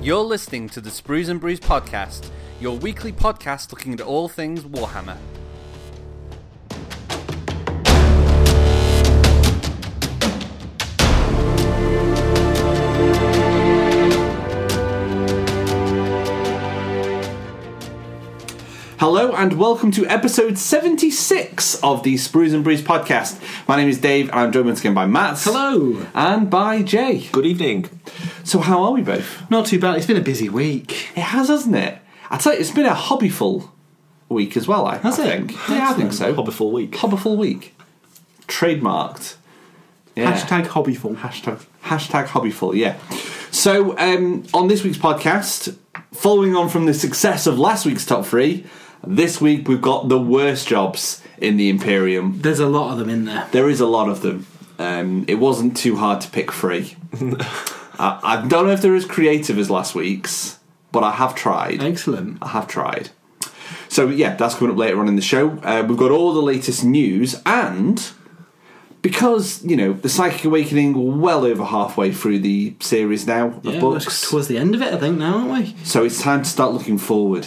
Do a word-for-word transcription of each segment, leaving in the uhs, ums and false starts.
You're listening to the Sprues and Brews podcast, your weekly podcast looking at all things Warhammer. Hello and welcome to episode seventy-six of the Sprues and Brews podcast. My name is Dave and I'm joined once again by Matt. Hello. And by Jay. Good evening. So how are we both? Not too bad. It's been a busy week. It has, hasn't it? I tell you, it's been a hobbyful week as well, I, Has I it? think. Yeah, I think so. Hobbyful week. Hobbyful week. Trademarked. Yeah. Hashtag hobbyful. Hashtag, hashtag hobbyful, yeah. So, um, on this week's podcast, following on from the success of last week's top three, this week we've got the worst jobs in the Imperium. There's a lot of them in there. There is a lot of them. Um, it wasn't too hard to pick three. I, I don't know if they're as creative as last week's, but I have tried. Excellent. I have tried. So, yeah, that's coming up later on in the show. Uh, we've got all the latest news, and because, you know, the Psychic Awakening, we're well over halfway through the series now of Yeah, books. we're towards the end of it, I think, now, aren't we? So it's time to start looking forward.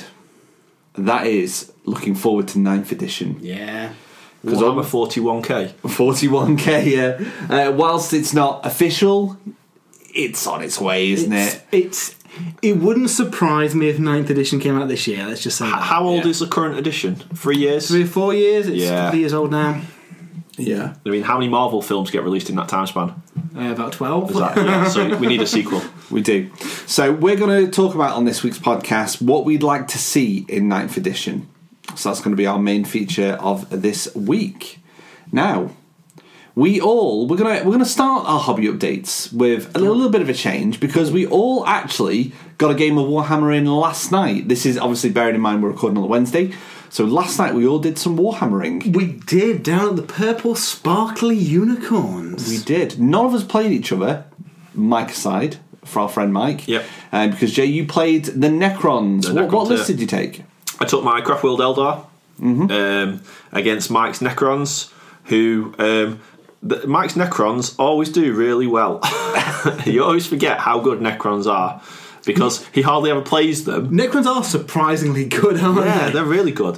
That is looking forward to ninth edition. Yeah. Because Warhammer forty-one K. forty-one K, yeah. Uh, whilst it's not official, it's on its way, isn't it's, it? It's. It wouldn't surprise me if ninth edition came out this year, let's just say H- that. How old yeah. is the current edition? Three years? Three or four years? It's Yeah. three years old now. Yeah. I mean, how many Marvel films get released in that time span? Uh, about twelve. Is that, yeah, so we need a sequel. We do. So we're going to talk about on this week's podcast what we'd like to see in ninth edition. So that's going to be our main feature of this week. Now, we all we're going to we're going to start our hobby updates with a little, little bit of a change because we all actually got a game of Warhammer in last night. This is obviously bearing in mind we're recording on a Wednesday. So last night we all did some Warhammering. We did, down at the Purple Sparkly Unicorns. We did. None of us played each other, Mike aside, for our friend Mike. Yep. Um, because Jay, you played the Necrons. The what, what Necrons, list yeah. did you take? I took my Craftworld Eldar Mm-hmm. um, against Mike's Necrons, who... Um, the, Mike's Necrons always do really well. You always forget how good Necrons are because he hardly ever plays them. Necrons are surprisingly good, aren't Yeah, they? they're really good.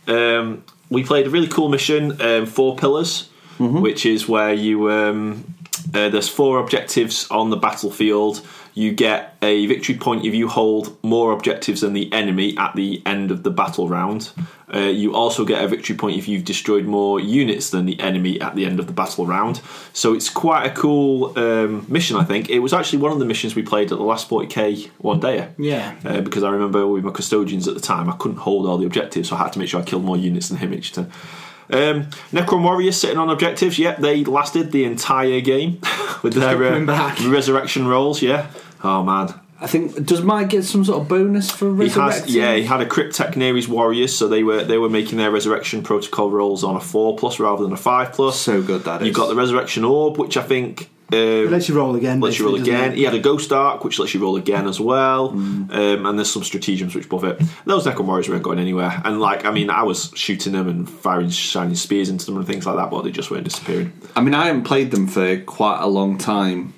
Um, we played a really cool mission, um, Four Pillars, Mm-hmm. which is where you um, uh, there's four objectives on the battlefield. You get a victory point if you hold more objectives than the enemy at the end of the battle round. Uh, you also get a victory point if you've destroyed more units than the enemy at the end of the battle round. So it's quite a cool um, mission, I think. It was actually one of the missions we played at the last forty K one day. Yeah. Uh, because I remember with my custodians at the time, I couldn't hold all the objectives, so I had to make sure I killed more units than him each turn. Um, Necron Warriors sitting on objectives, yeah, they lasted the entire game with their coming uh, back. resurrection rolls, yeah. Oh man. I think, does Mike get some sort of bonus for He resurrecting? has, yeah, he had a Cryptek near his warriors, so they were they were making their resurrection protocol rolls on a four plus rather than a five plus. So good that is. You've got the resurrection orb, which I think uh, It lets you roll again. lets you roll basically, doesn't again. it? He had a Ghost Arc, which lets you roll again as well. Um, and there's some stratagems which buff it. Those Necron Warriors weren't going anywhere. And, like, I mean, I was shooting them and firing shining spears into them and things like that, but they just weren't disappearing. I mean, I haven't played them for quite a long time.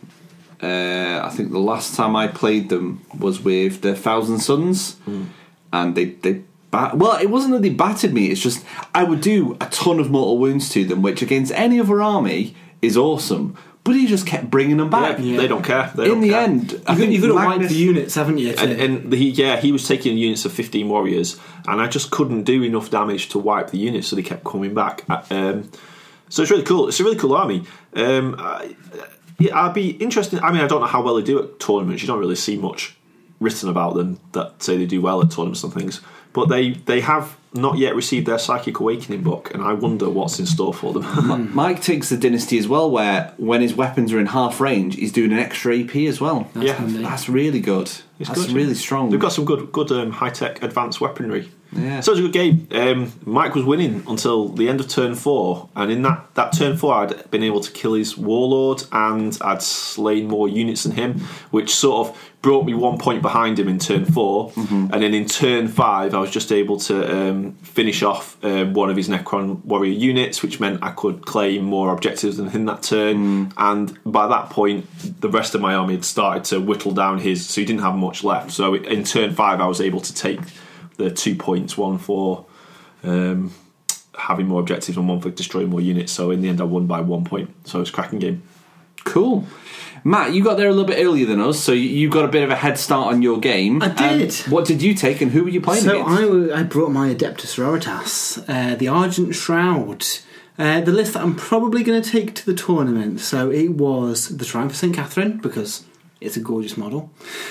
Uh, I think the last time I played them was with the Thousand Suns, Mm. and they they bat- well, it wasn't that they battered me. It's just I would do a ton of mortal wounds to them, which against any other army is awesome. But he just kept bringing them back. Yeah, They don't care. They In don't the care. end, I You've, think you've got to wipe Magnus- the units, haven't you? To, And, and he, yeah, he was taking units of fifteen warriors, and I just couldn't do enough damage to wipe the units, so they kept coming back. Um, so it's really cool. It's a really cool army. Um, I, yeah, I'd be interested. I mean, I don't know how well they do at tournaments. You don't really see much written about them that say they do well at tournaments and things. But they, they have not yet received their Psychic Awakening book, and I wonder what's in store for them. Mike takes the Dynasty as well, where when his weapons are in half range, he's doing an extra A P as well. That's yeah. handy. That's really good. It's That's good, really yeah. strong. They've got some good, good um, high tech advanced weaponry Yeah. So it was a good game. Um, Mike was winning until the end of turn four, and in that, that turn four, I'd been able to kill his warlord, and I'd slain more units than him, which sort of brought me one point behind him in turn four. Mm-hmm. And then in turn five, I was just able to um, finish off um, one of his Necron warrior units, which meant I could claim more objectives than in that turn. Mm. And by that point, the rest of my army had started to whittle down his, so he didn't have much left. So in turn five, I was able to take the two points, one for um, having more objectives and one for destroying more units. So in the end, I won by one point. So it was a cracking game. Cool. Matt, you got there a little bit earlier than us, so you got a bit of a head start on your game. I did. Um, what did you take, and who were you playing so against? I, w- I brought my Adeptus Raritas, uh, the Argent Shroud. Uh, the list that I'm probably going to take to the tournament. So it was the Triumph of Saint Catherine, because it's a gorgeous model.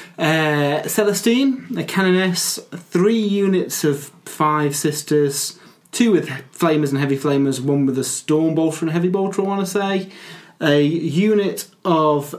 Uh, Celestine, a Canoness, three units of five sisters, two with flamers and heavy flamers, one with a storm bolter and heavy bolter, I want to say. A unit of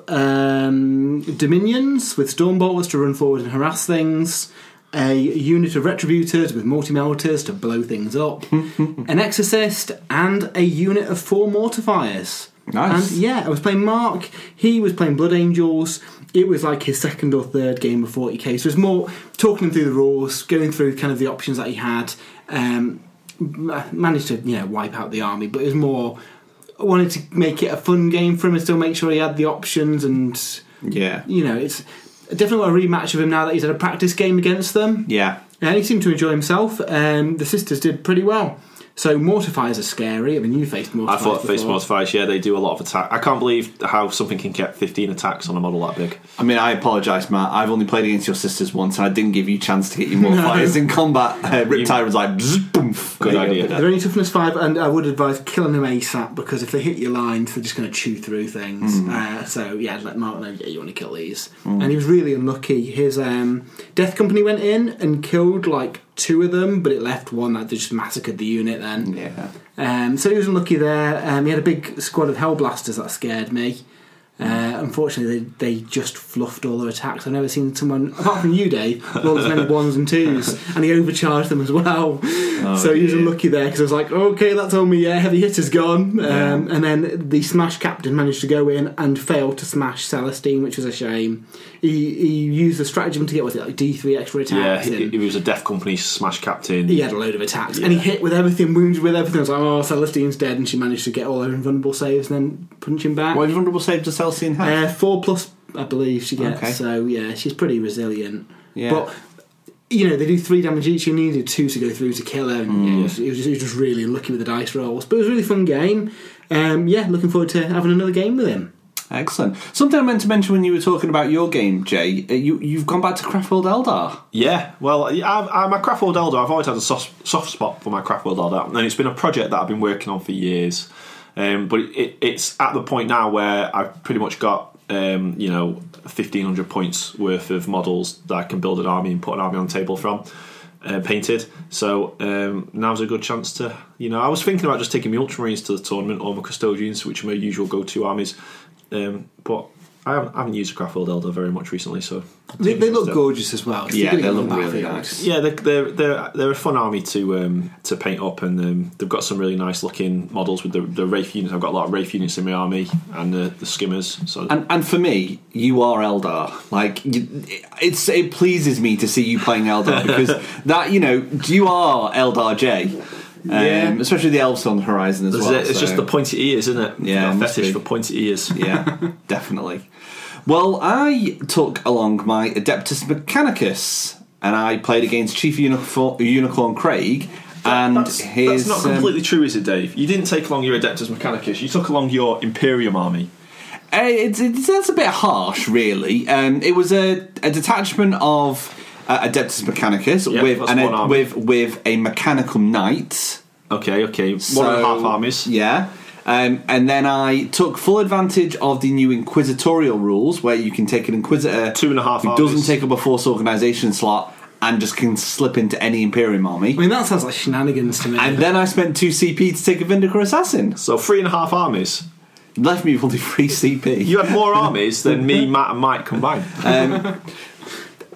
um, Dominions with storm bolters to run forward and harass things. A unit of Retributors with multi-melters to blow things up. An Exorcist, and a unit of four Mortifiers. Nice. And yeah, I was playing Mark. He was playing Blood Angels. It was like his second or third game of forty k. So it was more talking him through the rules, going through kind of the options that he had. Um, managed to, you know, wipe out the army, but it was more, I wanted to make it a fun game for him and still make sure he had the options. And yeah, you know, it's definitely got a rematch of him now that he's had a practice game against them. Yeah, and he seemed to enjoy himself. Um, the sisters did pretty well. So Mortifiers are scary. I mean, you faced Mortifiers I thought before. faced Mortifiers, yeah, they do a lot of attack. I can't believe how something can get fifteen attacks on a model that big. I mean, I apologise, Matt. I've only played against your sisters once, and I didn't give you a chance to get your Mortifiers no. in combat. Uh, Riptide was like, bzz, boom. Good idea. They're only toughness five, and I would advise killing them ASAP, because if they hit your lines, they're just going to chew through things. Mm. Uh, so yeah, let Mark know, yeah, you want to kill these. Mm. And he was really unlucky. His um, Death Company went in and killed like two of them, but it left one that just massacred the unit then. Yeah. Um, so he was unlucky there. Um, he had a big squad of Hellblasters that scared me. Uh, unfortunately, they, they just fluffed all their attacks. I've never seen someone, apart from you, Dave, roll as many ones and twos, and he overcharged them as well. Oh, so he was unlucky there, because I was like, okay, that told me, yeah, heavy hitter's gone. Yeah. Um, and then the Smash Captain managed to go in and failed to smash Celestine, which was a shame. He he used the stratagem to get, was it, like D three extra attacks? Yeah, he, he was a Death Company Smash Captain. He had a load of attacks, yeah. And he hit with everything, wounded with everything. I was like, oh, Celestine's dead, and she managed to get all her invulnerable saves and then punch him back. What invulnerable save does Celestine have? Uh, four plus, I believe she gets. Okay. So yeah, she's pretty resilient. Yeah. But you know, they do three damage each. You needed two to go through to kill her. And, mm. yeah, it, was, it, was just, it was just really unlucky with the dice rolls. But it was a really fun game. Um, yeah, looking forward to having another game with him. Excellent. Something I meant to mention when you were talking about your game, Jay. You you've gone back to Craftworld Eldar. Yeah, well, I'm, I'm a Craftworld Eldar. I've always had a soft, soft spot for my Craftworld Eldar, and it's been a project that I've been working on for years. Um, but it, it, it's at the point now where I've pretty much got um, you know fifteen hundred points worth of models that I can build an army and put an army on the table from. Uh, painted, so um, now's a good chance to, you know, I was thinking about just taking my Ultramarines to the tournament or my Custodians, which are my usual go-to armies, um, but I haven't, I haven't used a Craftworld Eldar very much recently, so they, they look gorgeous as well. Yeah, they look really nice. Yeah, they're they're they're, they're a fun army to um, to paint up, and um, they've got some really nice looking models with the, the Wraith units. I've got a lot of Wraith units in my army, and the, the Skimmers. So and and for me, you are Eldar. Like you, it's it pleases me to see you playing Eldar, because that, you know, you are Eldar J. Um, yeah. Especially the elves on the horizon as There's well. It, it's so. just the pointy ears, isn't it? Yeah, a fetish for pointy ears. Yeah, definitely. Well, I took along my Adeptus Mechanicus, and I played against Chief Unicorn, Unicorn Craig, and that's, his. That's not completely um, true, is it, Dave? You didn't take along your Adeptus Mechanicus. You took along your Imperium army. Uh, it's, it's that's a bit harsh, really. Um, it was a, a detachment of uh, Adeptus Mechanicus yep, with an, a, with with a Mechanicum Knight. Okay, okay, so, one and a half armies. Yeah. Um, and then I took full advantage of the new Inquisitorial rules, where you can take an Inquisitor two and a half who armies. doesn't take up a Force Organisation slot and just can slip into any Imperium army. I mean, that sounds like shenanigans to me. And then I spent two C P to take a Vindicar Assassin. So three and a half armies. Left me with only three C P. You had more armies than me, Matt and Mike combined. Um,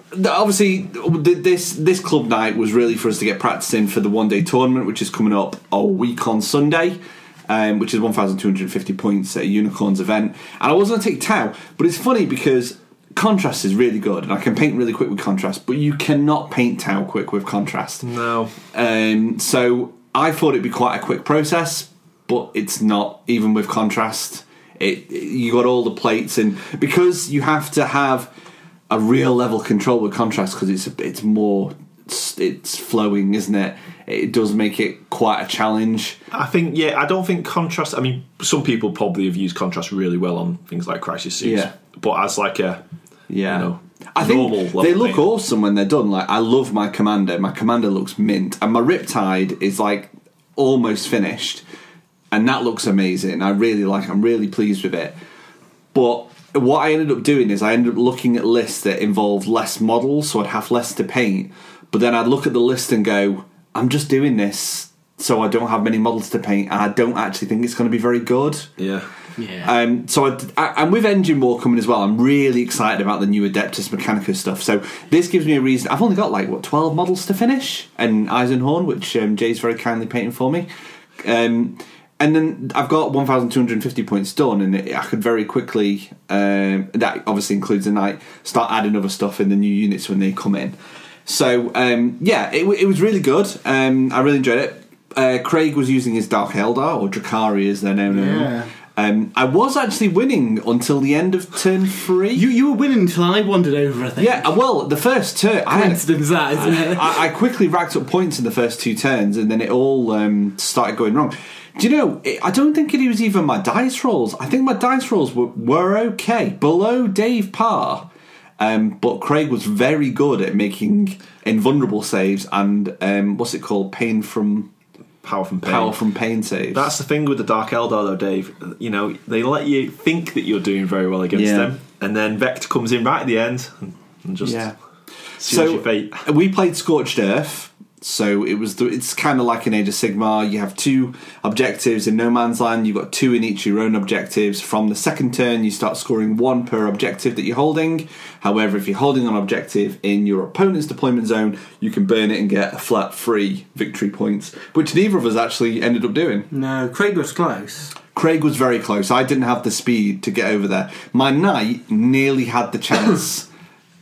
obviously, this this club night was really for us to get practice in for the one day tournament, which is coming up a week on Sunday, um, which is one thousand two hundred fifty points at a Unicorns event. And I was going to take Tau, but it's funny because contrast is really good, and I can paint really quick with contrast, but you cannot paint Tau quick with contrast. No. Um, so I thought it'd be quite a quick process, but it's not, even with contrast. It, you got all the plates, and because you have to have a real level control with contrast, because it's it's more it's flowing, isn't it? It does make it quite a challenge. I think, yeah, I don't think contrast. I mean, some people probably have used contrast really well on things like Crisis Suits, yeah. but as like a yeah, you know, I think they look thing. awesome when they're done. Like, I love my Commander. My Commander looks mint, and my Riptide is like almost finished. And that looks amazing. I really like it. I'm really pleased with it. But what I ended up doing is I ended up looking at lists that involved less models, so I'd have less to paint. But then I'd look at the list and go, I'm just doing this so I don't have many models to paint, and I don't actually think it's going to be very good. Yeah. Yeah. Um, so I, I, and with Engine War coming as well, I'm really excited about the new Adeptus Mechanica stuff. So this gives me a reason. I've only got like, what, twelve models to finish? And Eisenhorn, which um, Jay's very kindly painting for me. Um... And then I've got one thousand two hundred fifty points done, and I could very quickly, um, that obviously includes the night, start adding other stuff in the new units when they come in. So, um, yeah, it, it was really good. Um, I really enjoyed it. Uh, Craig was using his Dark Eldar, or Drakari as they're known. Yeah. Um, I was actually winning until the end of turn three. You you were winning until I wandered over, I think. Yeah, well, the first turn... Coincidence that, isn't it? I, I quickly racked up points in the first two turns, and then it all um, started going wrong. Do you know, I don't think it was even my dice rolls. I think my dice rolls were, were okay, below Dave Parr. Um, but Craig was very good at making invulnerable saves and, um, what's it called, pain from... Power from pain. Power from pain saves. That's the thing with the Dark Eldar, though, Dave. You know, they let you think that you're doing very well against yeah. them, and then Vector comes in right at the end and, and just yeah. seals so your fate. We played Scorched Earth. So it was. The, it's kind of like an Age of Sigmar. You have two objectives in No Man's Land. You've got two in each of your own objectives. From the second turn, you start scoring one per objective that you're holding. However, if you're holding an objective in your opponent's deployment zone, you can burn it and get a flat free victory points, which neither of us actually ended up doing. No, Craig was close. Craig was very close. I didn't have the speed to get over there. My knight nearly had the chance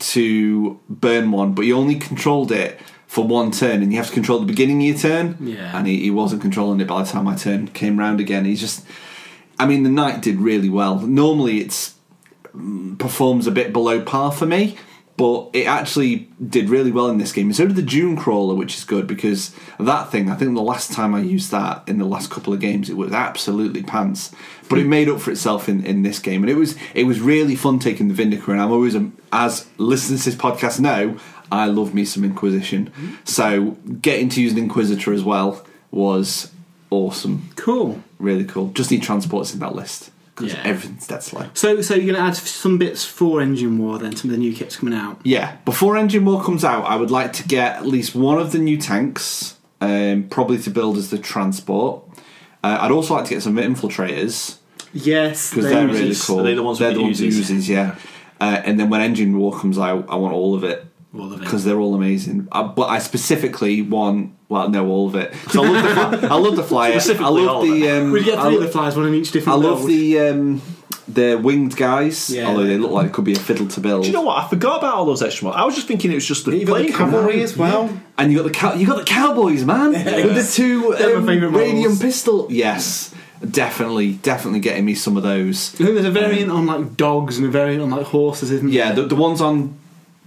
to burn one, but he only controlled it for one turn, and you have to control the beginning of your turn. Yeah. And he, he wasn't controlling it by the time my turn came round again. He's just, I mean, the knight did really well. Normally, it's performs a bit below par for me, but it actually did really well in this game. And so did the June Crawler, which is good because that thing. I think the last time I used that in the last couple of games, it was absolutely pants. But it made up for itself in, in this game, and it was it was really fun taking the Vindicator. And I'm always, a, as listeners to this podcast know, I love me some Inquisition. So getting to use an Inquisitor as well was awesome. Cool. Really cool. Just need transports in that list because Yeah. everything's dead slow. So, so you're going to add some bits for Engine War then, some of the new kits coming out? Yeah. Before Engine War comes out, I would like to get at least one of the new tanks, um, probably to build as the transport. Uh, I'd also like to get some infiltrators Yes. because they- they're really Uzis. cool. Are they the ones they're with the the ones with Uzis? Uzis, yeah. Uh, and then when Engine War comes out, I want all of it. All of it. Because they're all amazing, uh, but I specifically want well, no, all of it. So I love the fly, I love the flyer. I Specifically love all of the. it. Um, We get I, three of lo- the flies, one in each I different love build. the um, the winged guys. Yeah. Although they look like it could be a fiddle to build. Do you know what? I forgot about all those extra models. I was just thinking it was just the You've got the plane cavalry as well. And you got the cow- you got the cowboys, man, with the two They're my um, favourite models. radium pistol. Yes, definitely, definitely getting me some of those. I think there's a variant on like dogs and a variant on like horses, isn't Yeah, there? the, the ones on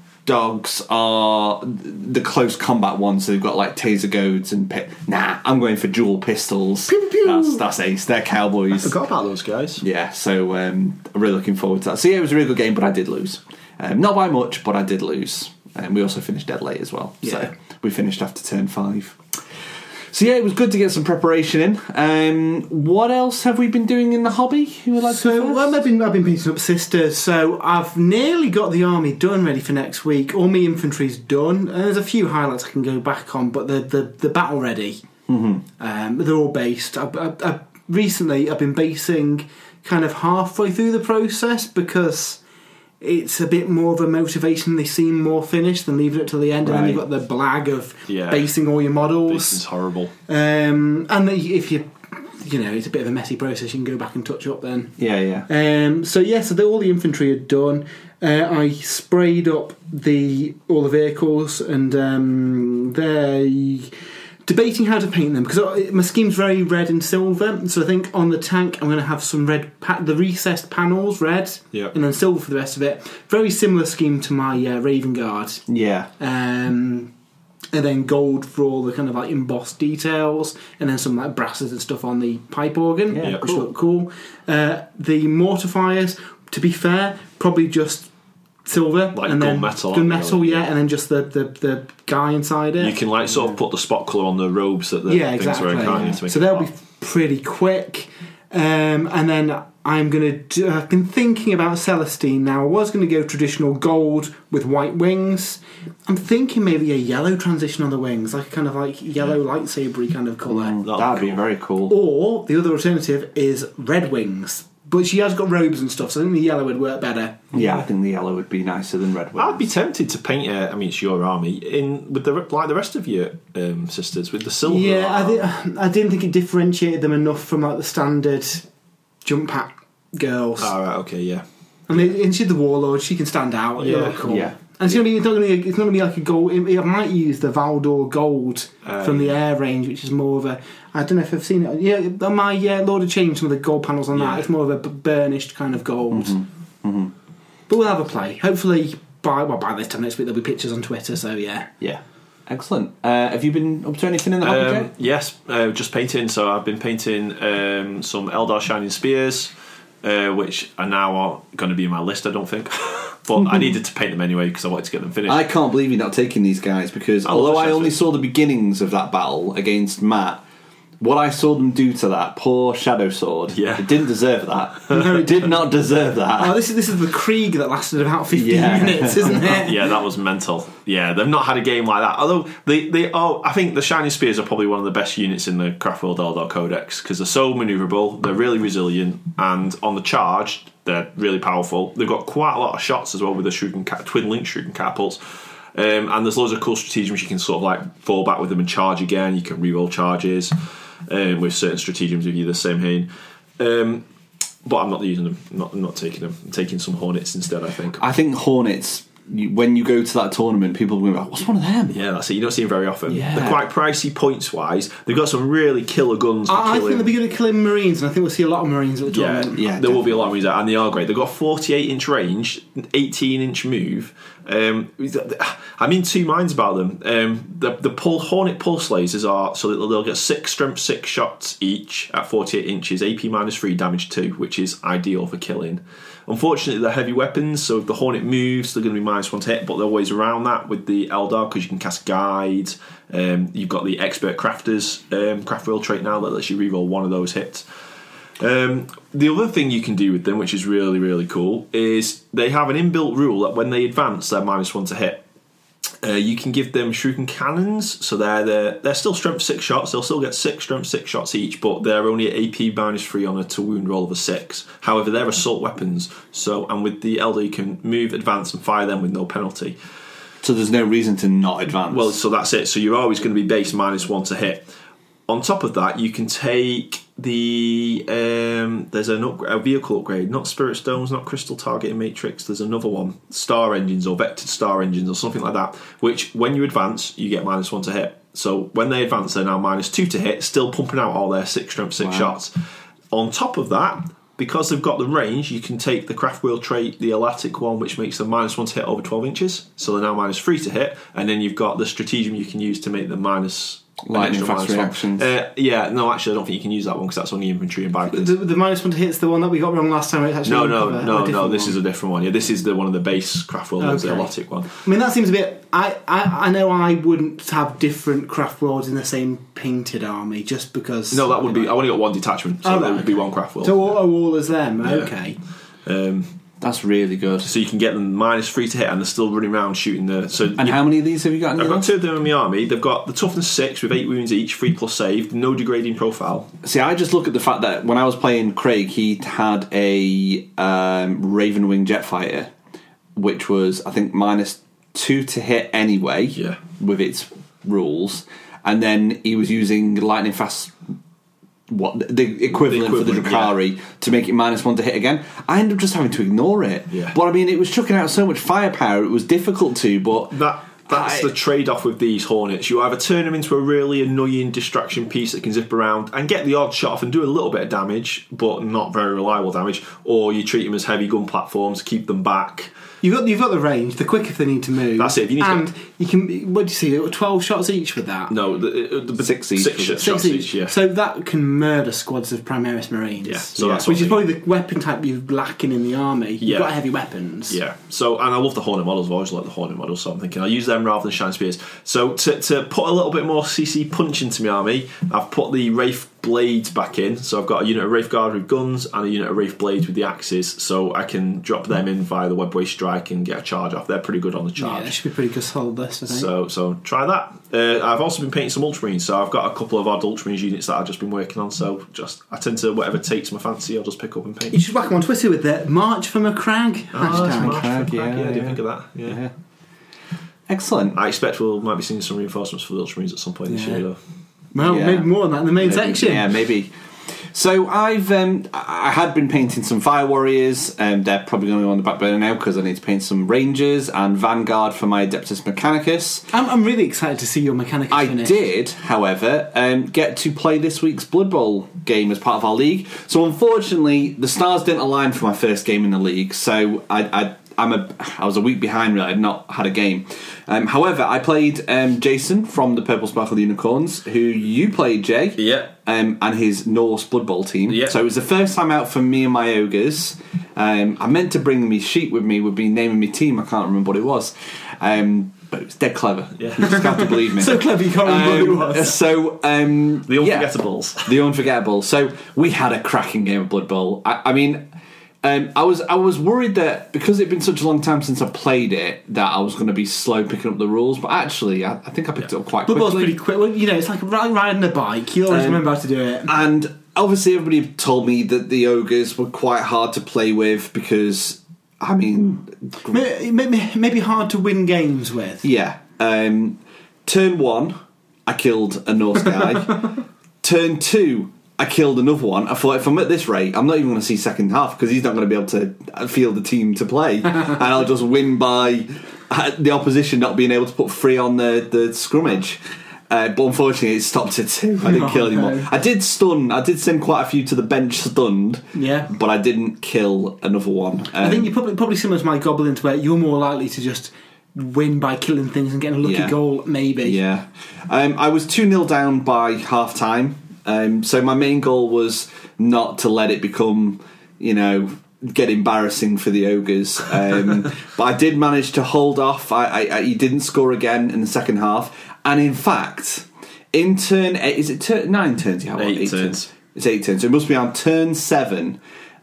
dogs are the close combat ones. So they've got like taser goads and pit. Nah, I'm going for dual pistols. Pew, pew, pew. That's that's ace. They're cowboys. I forgot about those guys. Yeah, so um, I'm really looking forward to that. So yeah, it was a really good game, but I did lose. Um, not by much, but I did lose. And we also finished dead late as well. Yeah. So we finished after turn five. So yeah, it was good to get some preparation in. Um, what else have we been doing in the hobby? Who would like to So go well, first? I've been I've been painting up sisters. So I've nearly got the army done, ready for next week. All my infantry's done. And there's a few highlights I can go back on, but the the, the battle ready. Mm-hmm. Um, they're all based. I, I, I, recently, I've been basing kind of halfway through the process because it's a bit more of a motivation. They seem more finished than leaving it till the end, and Right. then you've got the blag of Yeah. basing all your models. This is horrible. Um, and then if you, you know, it's a bit of a messy process. You can go back and touch up then. Yeah, yeah. Um, so yeah, so the, all the infantry are done. Uh, I sprayed up the all the vehicles, and um, they debating how to paint them because my scheme's very red and silver. So I think on the tank I'm going to have some red, pa- the recessed panels red, Yep. and then silver for the rest of it. Very similar scheme to my uh, Raven Guard. Yeah. Um, and then gold for all the kind of like embossed details, and then some like brasses and stuff on the pipe organ, Yeah, which cool. look cool. Uh, the mortifiers, to be fair, probably just silver, Like and then gunmetal, gunmetal, aren't they? yeah, and then just the, the, the guy inside it. You can like sort of put the spot colour on the robes that the yeah, things exactly. wearing, can't yeah. you, to make So it they'll pop. be pretty quick. Um, and then I'm gonna. Do, I've been thinking about Celestine. Now I was going to go traditional gold with white wings. I'm thinking maybe a yellow transition on the wings, like kind of like yellow lightsabery kind of colour. Mm, That'd that'd be be very cool. Or the other alternative is red wings, but she has got robes and stuff, so I think the yellow would work better. Yeah, I think the yellow would be nicer than red wings. I'd be tempted to paint it. I mean, it's your army in with the like the rest of your um, sisters with the silver. Yeah, I, di- I didn't think it differentiated them enough from like the standard jump pack girls. All right. Okay. Yeah. I mean, and she's the warlord; she can stand out. Yeah, Yeah, look cool. yeah. And it's gonna be. It's not gonna be. It's not gonna be like a gold. It, it might use the Valdor gold Uh, from the air range, which is more of a. I don't know if I've seen it. Yeah, my uh, Lord of Change, some of the gold panels on Yeah. that. It's more of a b- burnished kind of gold. Mm-hmm. Mm-hmm. But we'll have a play. Hopefully, by well by this time next week there'll be pictures on Twitter. So yeah. Yeah. Excellent. Uh, have you been up to anything in the hobby, Um, Jay? yes, uh, just painting. So I've been painting um, some Eldar Shining Spears, uh, which are now going to be in my list, I don't think. But I needed to paint them anyway because I wanted to get them finished. I can't believe you're not taking these guys because I although love I the only Shadowford. saw the beginnings of that battle against Matt, what I saw them do to that poor Shadow Sword, Yeah. it didn't deserve that. No, it did not deserve that. Oh, this is this is the Krieg that lasted about fifteen Yeah. minutes, isn't it? Yeah, that was mental. Yeah, they've not had a game like that. Although they, they are, I think the Shining Spears are probably one of the best units in the Craftworld Eldar Codex because they're so manoeuvrable, they're really resilient, and on the charge they're really powerful. They've got quite a lot of shots as well with the shuriken ca- twin link shuriken catapults. Um, and there's loads of cool stratagems you can sort of like fall back with them and charge again. You can reroll charges um, with certain stratagems if you're the same Hain. Um, but I'm not using them. I'm not, I'm not taking them. I'm taking some Hornets instead, I think. I think Hornets, you, when you go to that tournament, people will be like, what's one of them? Yeah, that's it. You don't see them very often. Yeah. They're quite pricey points wise. They've got some really killer guns for I, I killing. think they'll be good at killing Marines, and I think we'll see a lot of Marines at the yeah, tournament. Yeah, there will be a lot of music, and they are great. They've got forty-eight inch range, eighteen inch move. Um, I'm in two minds about them. Um, the the pull, Hornet pulse lasers are so that they'll get six strength six shots each at forty-eight inches, A P minus three, damage two, which is ideal for killing. Unfortunately, they're heavy weapons, so if the Hornet moves, they're going to be minus one to hit, but they're always around that with the Eldar because you can cast Guide. Um, you've got the Expert Crafters um, craft wheel trait now that lets you reroll one of those hits. Um, the other thing you can do with them, which is really, really cool, is they have an inbuilt rule that when they advance, they're minus one to hit. Uh, you can give them shuriken cannons, so they're they're, they're still strength six shots. They'll still get six strength six shots each, but they're only at A P minus three on a to wound roll of a six. However, they're assault weapons, so and with the Eldar you can move, advance, and fire them with no penalty. So there's no reason to not advance. Well, so that's it. So you're always going to be base minus one to hit. On top of that, you can take the um, there's an up, a vehicle upgrade, not Spirit Stones, not Crystal Targeting Matrix. There's another one, Star Engines or Vectored Star Engines or something like that. Which, when you advance, you get minus one to hit. So when they advance, they're now minus two to hit, still pumping out all their six strength six Wow. shots. On top of that, because they've got the range, you can take the craft wheel trait, the Elatic one, which makes them minus one to hit over twelve inches. So they're now minus three to hit, and then you've got the stratagem you can use to make them minus. Lightning an fast extra minus one. reactions. Uh, yeah, no, actually, I don't think you can use that one because that's only infantry and bikers. The, the minus one to hit's the one that we got wrong last time. It's actually No, on no, cover, no, a no. different This one. is a different one. Yeah, this is the one of the base craft world ones, the Okay. Elotic one. I mean, that seems a bit. I, I, I know I wouldn't have different craft worlds in the same painted army just because. No, that would be. I only got one detachment, so Oh, there right, would be okay. one craft world. So all, oh, all as them. Yeah. Okay. Um, That's really good. so you can get them minus three to hit, and they're still running around shooting the. So And you- how many of these have you got in I've your got list? two of them in my army. They've got the toughness six with eight wounds each, three plus save, no degrading profile. See, I just look at the fact that when I was playing Craig, he had a um, Raven Wing jet fighter, which was I think minus two to hit anyway, Yeah. with its rules, and then he was using lightning fast. What the equivalent, The for the equivalent, Drakari to make it minus one to hit again? I ended up just having to ignore it. Yeah. But I mean, it was chucking out so much firepower; it was difficult to. But That that's I- the trade-off with these Hornets. You either turn them into a really annoying distraction piece that can zip around and get the odd shot off and do a little bit of damage, but not very reliable damage, or you treat them as heavy gun platforms, keep them back. You've got you've got the range. The quick if they need to move. That's it, if you need to- and you can. What do you see? Twelve shots each with that. No, the, the, the Six each, Six was it? shots Six each. Yeah. So that can murder squads of Primaris Marines. Yeah, so that's which what is I probably the weapon type you're lacking in the army. You've Yeah. got heavy weapons. Yeah, so and I love the Hornet models. I've always liked the Hornet models, so I'm thinking I'll use them rather than Shine Spears. So to, to put a little bit more C C punch into my army, I've put the Wraith Blades back in. So I've got a unit of Wraith Guard with guns and a unit of Wraith Blades with the axes, so I can drop them in via the Webway Strike and get a charge off. They're pretty good on the Yeah, charge. that should be a pretty good solid list, I think. So, so try that. Uh, I've also been painting some Ultramarines, so I've got a couple of odd Ultramarines units that I've just been working on. So, just I tend to whatever takes my fancy, I'll just pick up and paint. You should whack them on Twitter with the March for McCrag Oh, hashtag. that's March for Crag, Crag, yeah, yeah, I didn't yeah. think of that. Yeah. yeah. Excellent. I expect we'll might be seeing some reinforcements for the Ultramarines at some point this Yeah. year, though. Well, Yeah. maybe more than that in the main Maybe- section. Yeah, maybe. So I've um, I had been painting some Fire Warriors, and they're probably going to go on the back burner now because I need to paint some Rangers and Vanguard for my Adeptus Mechanicus. I'm, I'm really excited to see your mechanic I finish. did, however, um, get to play this week's Blood Bowl game as part of our league. So unfortunately, the stars didn't align for my first game in the league. So I, I, I'm a, I was a week behind. Really, I'd not had a game. Um, however, I played um, Jason from the Purple Sparkle Unicorns, who you played, Jay. Yeah. Um, and his Norse Blood Bowl team. Yeah. So it was the first time out for me and my ogres. Um, I meant to bring me sheet with me, would be naming my team. I can't remember what it was. Um, but it was dead clever. Yeah. You just have to believe me. So clever you can't remember what it Um, was. So um, The yeah, Unforgettables. the unforgettable. So we had a cracking game of Blood Bowl. I, I mean, um, I was I was worried that because it'd been such a long time since I played it that I was going to be slow picking up the rules. But actually, I, I think I picked it up quite Blood Bowl's quickly. pretty quick. Well, you know, it's like ri- riding a bike. You always Um, remember how to do it. And obviously, everybody told me that the ogres were quite hard to play with because, I mean, Maybe, maybe, maybe hard to win games with. yeah. Um, turn one, I killed a Norse guy. Turn two, I killed another one. I thought, if I'm at this rate, I'm not even going to see second half because he's not going to be able to field the team to play, and I'll just win by the opposition not being able to put three on the the scrummage. Uh, but unfortunately, it stopped at two. I didn't Oh, kill anymore. no. I did stun. I did send quite a few to the bench stunned. Yeah. But I didn't kill another one. Um, I think you're probably, probably similar to my goblins, where you're more likely to just win by killing things and getting a lucky Yeah. goal, maybe. Yeah. Um, I was two nil down by half time. Um, so my main goal was not to let it become, you know, get embarrassing for the ogres. Um, but I did manage to hold off. I, I, I, he didn't score again in the second half. And in fact, in turn eight, is it turn, nine turns? You have Eight turns. It's eight turns. So it must be on turn seven.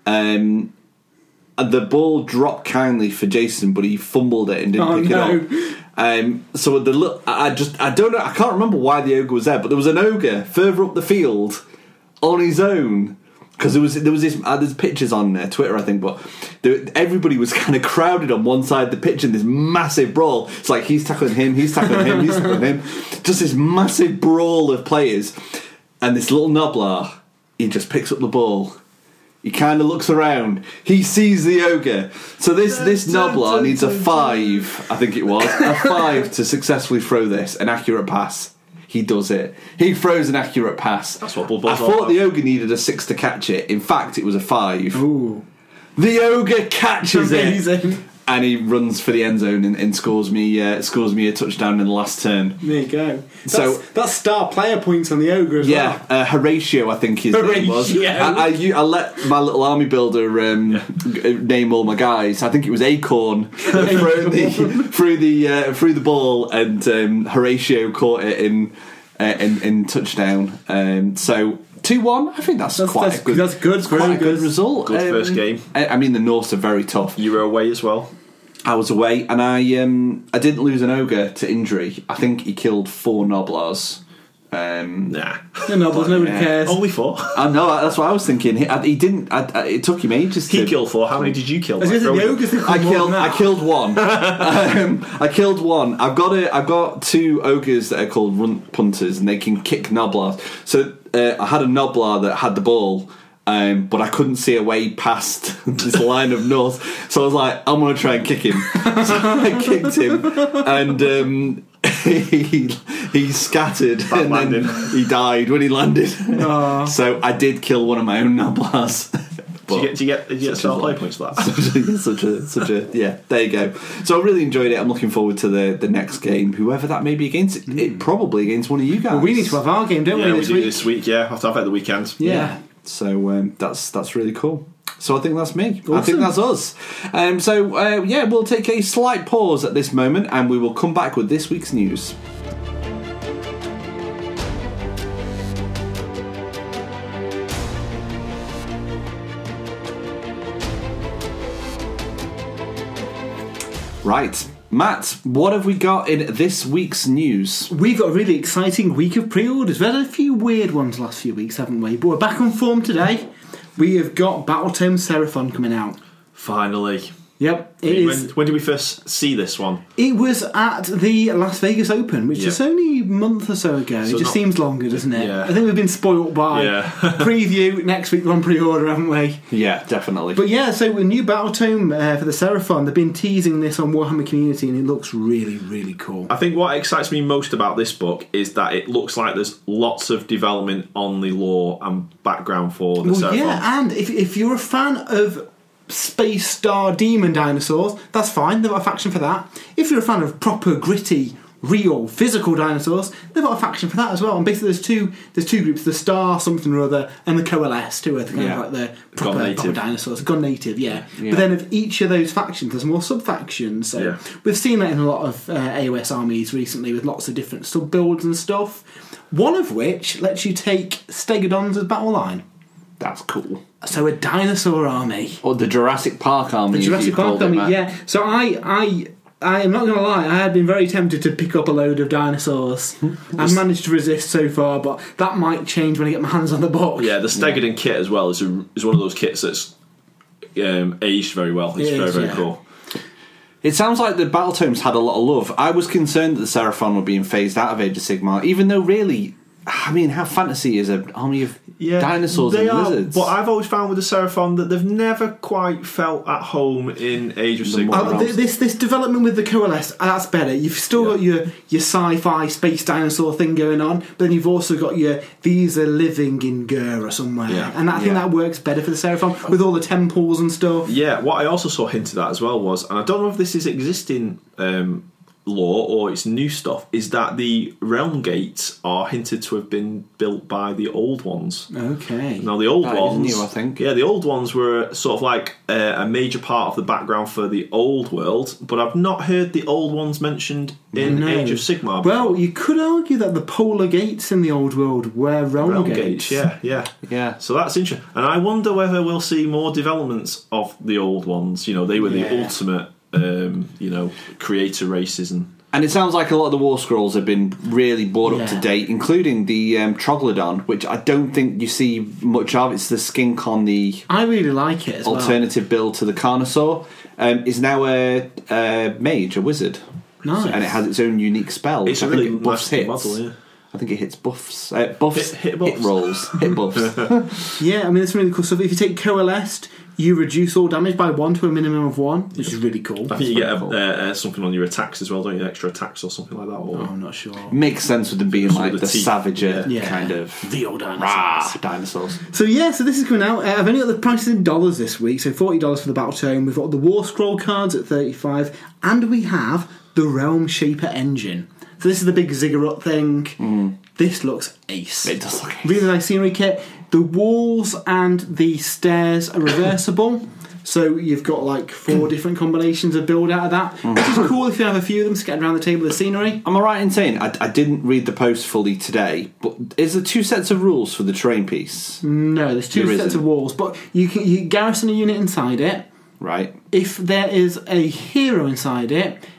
Um, and the ball dropped kindly for Jason, but he fumbled it and didn't Oh, pick no. it up. Um, so the look, I I just I don't know. I can't remember why the ogre was there, but there was an ogre further up the field on his own because there was there was this uh, there's pictures on uh, Twitter, I think, but there, everybody was kind of crowded on one side of the pitch in this massive brawl. It's like he's tackling him, he's tackling him, he's tackling him, just this massive brawl of players, and this little Noblar, he just picks up the ball. He kind of looks around. He sees the ogre. So this this Noblar needs a five, I think it was, a five to successfully throw this, an accurate pass. He does it. He throws an accurate pass. That's what Blood I Bowl's all thought about. the ogre needed a six to catch it. In fact, it was a five. Ooh. The ogre catches it, Amazing. and he runs for the end zone and, and scores me uh, scores me a touchdown in the last turn. There you go. That's, So- that's star player points on the ogre as Yeah, well. uh, Horatio, I think his name was. Horatio. I, I, u- I let my little army builder um, g- name all my guys. I think it was Acorn that threw the through the uh, through the ball, and um, Horatio caught it in uh, in, in touchdown. Um, so two one. I think that's, That's- quite that's- a good. that's good, That's quite very a good good. result. Good first game. I, I mean, the Norse are very tough. You were away as well. I was away, and I um, I didn't lose an ogre to injury. I think he killed four Noblars. Um, Nah. No nobles, nobody yeah. cares. Only four. I know that's what I was thinking. He, I, he didn't. I, I, it took him ages He to killed four. How many did you kill? I was Like, gonna say, the throwing ogres have I killed more killed. than I that. killed one. um, I killed one. I've got a. I've got two ogres that are called runt punters, and they can kick noblars. So uh, I had a noblar that had the ball, um, but I couldn't see a way past this line of north. So I was like, I'm gonna try and kick him. So I kicked him, and um, he he scattered, Bad and landing. then he died when he landed. So I did kill one of my own noblars. Do you get? Do you get? Did you get Such star is play life. points for that? such a such a yeah, there you go. So I really enjoyed it. I'm looking forward to the the next game, whoever that may be against. It, it probably against one of you guys. Well, we need to have our game, don't Yeah, we, we this do week? this week. Yeah, have to have it at the weekend. Yeah. So um, that's that's really cool. So I think that's me. I think Awesome. that's us. Um, so uh, yeah, we'll take a slight pause at this moment, and we will come back with this week's news. Right, Matt, what have we got in this week's news? We've got a really exciting week of pre-orders. We've had a few weird ones the last few weeks, haven't we? But we're back on form today. We have got Battletome Seraphon coming out. Finally. Yep, it When, is. when did we first see this one? It was at the Las Vegas Open, which Yep. is only a month or so ago. So it just not- seems longer, doesn't it? Yeah. I think we've been spoilt by Yeah. preview. Next week we're on pre-order, haven't we? Yeah, definitely. But yeah, so a new Battletome uh, for the Seraphon. They've been teasing this on Warhammer Community, and it looks really, really cool. I think what excites me most about this book is that it looks like there's lots of development on the lore and background for the Well, Seraphon. yeah, and if if you're a fan of Space Star Demon dinosaurs, that's fine. They've got a faction for that. If you're a fan of proper gritty, real, physical dinosaurs, they've got a faction for that as well. And basically, there's two there's two groups: the Star something or other, and the Coalesced, who are the kind Yeah. of like the proper, native. proper dinosaurs, gone native. Yeah. Yeah. But then of each of those factions, there's more sub factions. So Yeah. we've seen that in a lot of uh, A O S armies recently, with lots of different sub builds and stuff. One of which lets you take Stegodons as battle line. That's cool. So a dinosaur army. Or the Jurassic Park army. The as Jurassic you called Park it, army, Matt. yeah. So I, I, I am not going to lie. I had been very tempted to pick up a load of dinosaurs. I've managed to resist so far, but that might change when I get my hands on the book. Yeah, the Stegodon kit as well is a, is one of those kits that's um, aged very well. It's It very is, very yeah. cool. It sounds like the Battletomes had a lot of love. I was concerned that the Seraphon were being phased out of Age of Sigmar, even though really, I mean, how fantasy is an army of dinosaurs they and are, lizards. But I've always found with the Seraphon that they've never quite felt at home in Age of Sigmar. Uh, th- this this development with the Coalesce, uh, that's better. You've still got your your sci-fi space dinosaur thing going on, but then you've also got your these are living in Gura somewhere, Yeah. and I think Yeah. that works better for the Seraphon with all the temples and stuff. Yeah, what I also saw hinted at as well was, and I don't know if this is existing um, lore or it's new stuff, is that the realm gates are hinted to have been built by the old ones. Okay. Now the old That is ones, new, I think. Yeah, the old ones were sort of like uh, a major part of the background for the old world, but I've not heard the old ones mentioned in No. Age of Sigmar. Well, before. you could argue that the polar gates in the old world were realm, realm gates. gates, yeah, yeah. yeah. So that's interesting, and I wonder whether we'll see more developments of the old ones. You know, they were the Yeah. ultimate, um, you know, creator races and. And it sounds like a lot of the War Scrolls have been really brought up Yeah. to date, including the um, Troglodon, which I don't think you see much of. It's the skink on the I really like it as alternative build to the Carnosaur. Um, is now a, a mage, a wizard. Nice. So- and it has its own unique spell. It's which a I think really it buffs nice hits. model, yeah. I think it hits buffs. Uh, buffs. Hit- hit buffs. rolls. Hit buffs. well. Yeah, I mean, it's really cool stuff. If you take Coalesced, you reduce all damage by one to a minimum of one, which is really cool. I think you get a, Cool. uh, uh, something on your attacks as well, don't you? Extra attacks or something like that. Or, Oh, I'm not sure. Makes sense with them being Some like of the, the teeth. savager Yeah. kind of The old dinosaurs. rah, dinosaurs. So yeah, so this is coming out. Uh, I've only got the prices in dollars this week. So forty dollars for the Battletome. We've got the War Scroll cards at thirty-five, and we have the Realm Shaper engine. So this is the big ziggurat thing. This looks ace. It does look Really nice scenery kit. The walls and the stairs are reversible. So you've got like four different combinations of build out of that, which is cool if you have a few of them scattered around the table of scenery. Am I right in saying I, I didn't read the post fully today? But is there two sets of rules for the terrain piece? No, there's two There sets isn't. of walls, but you can you garrison a unit inside it. Right. If there is a hero inside it,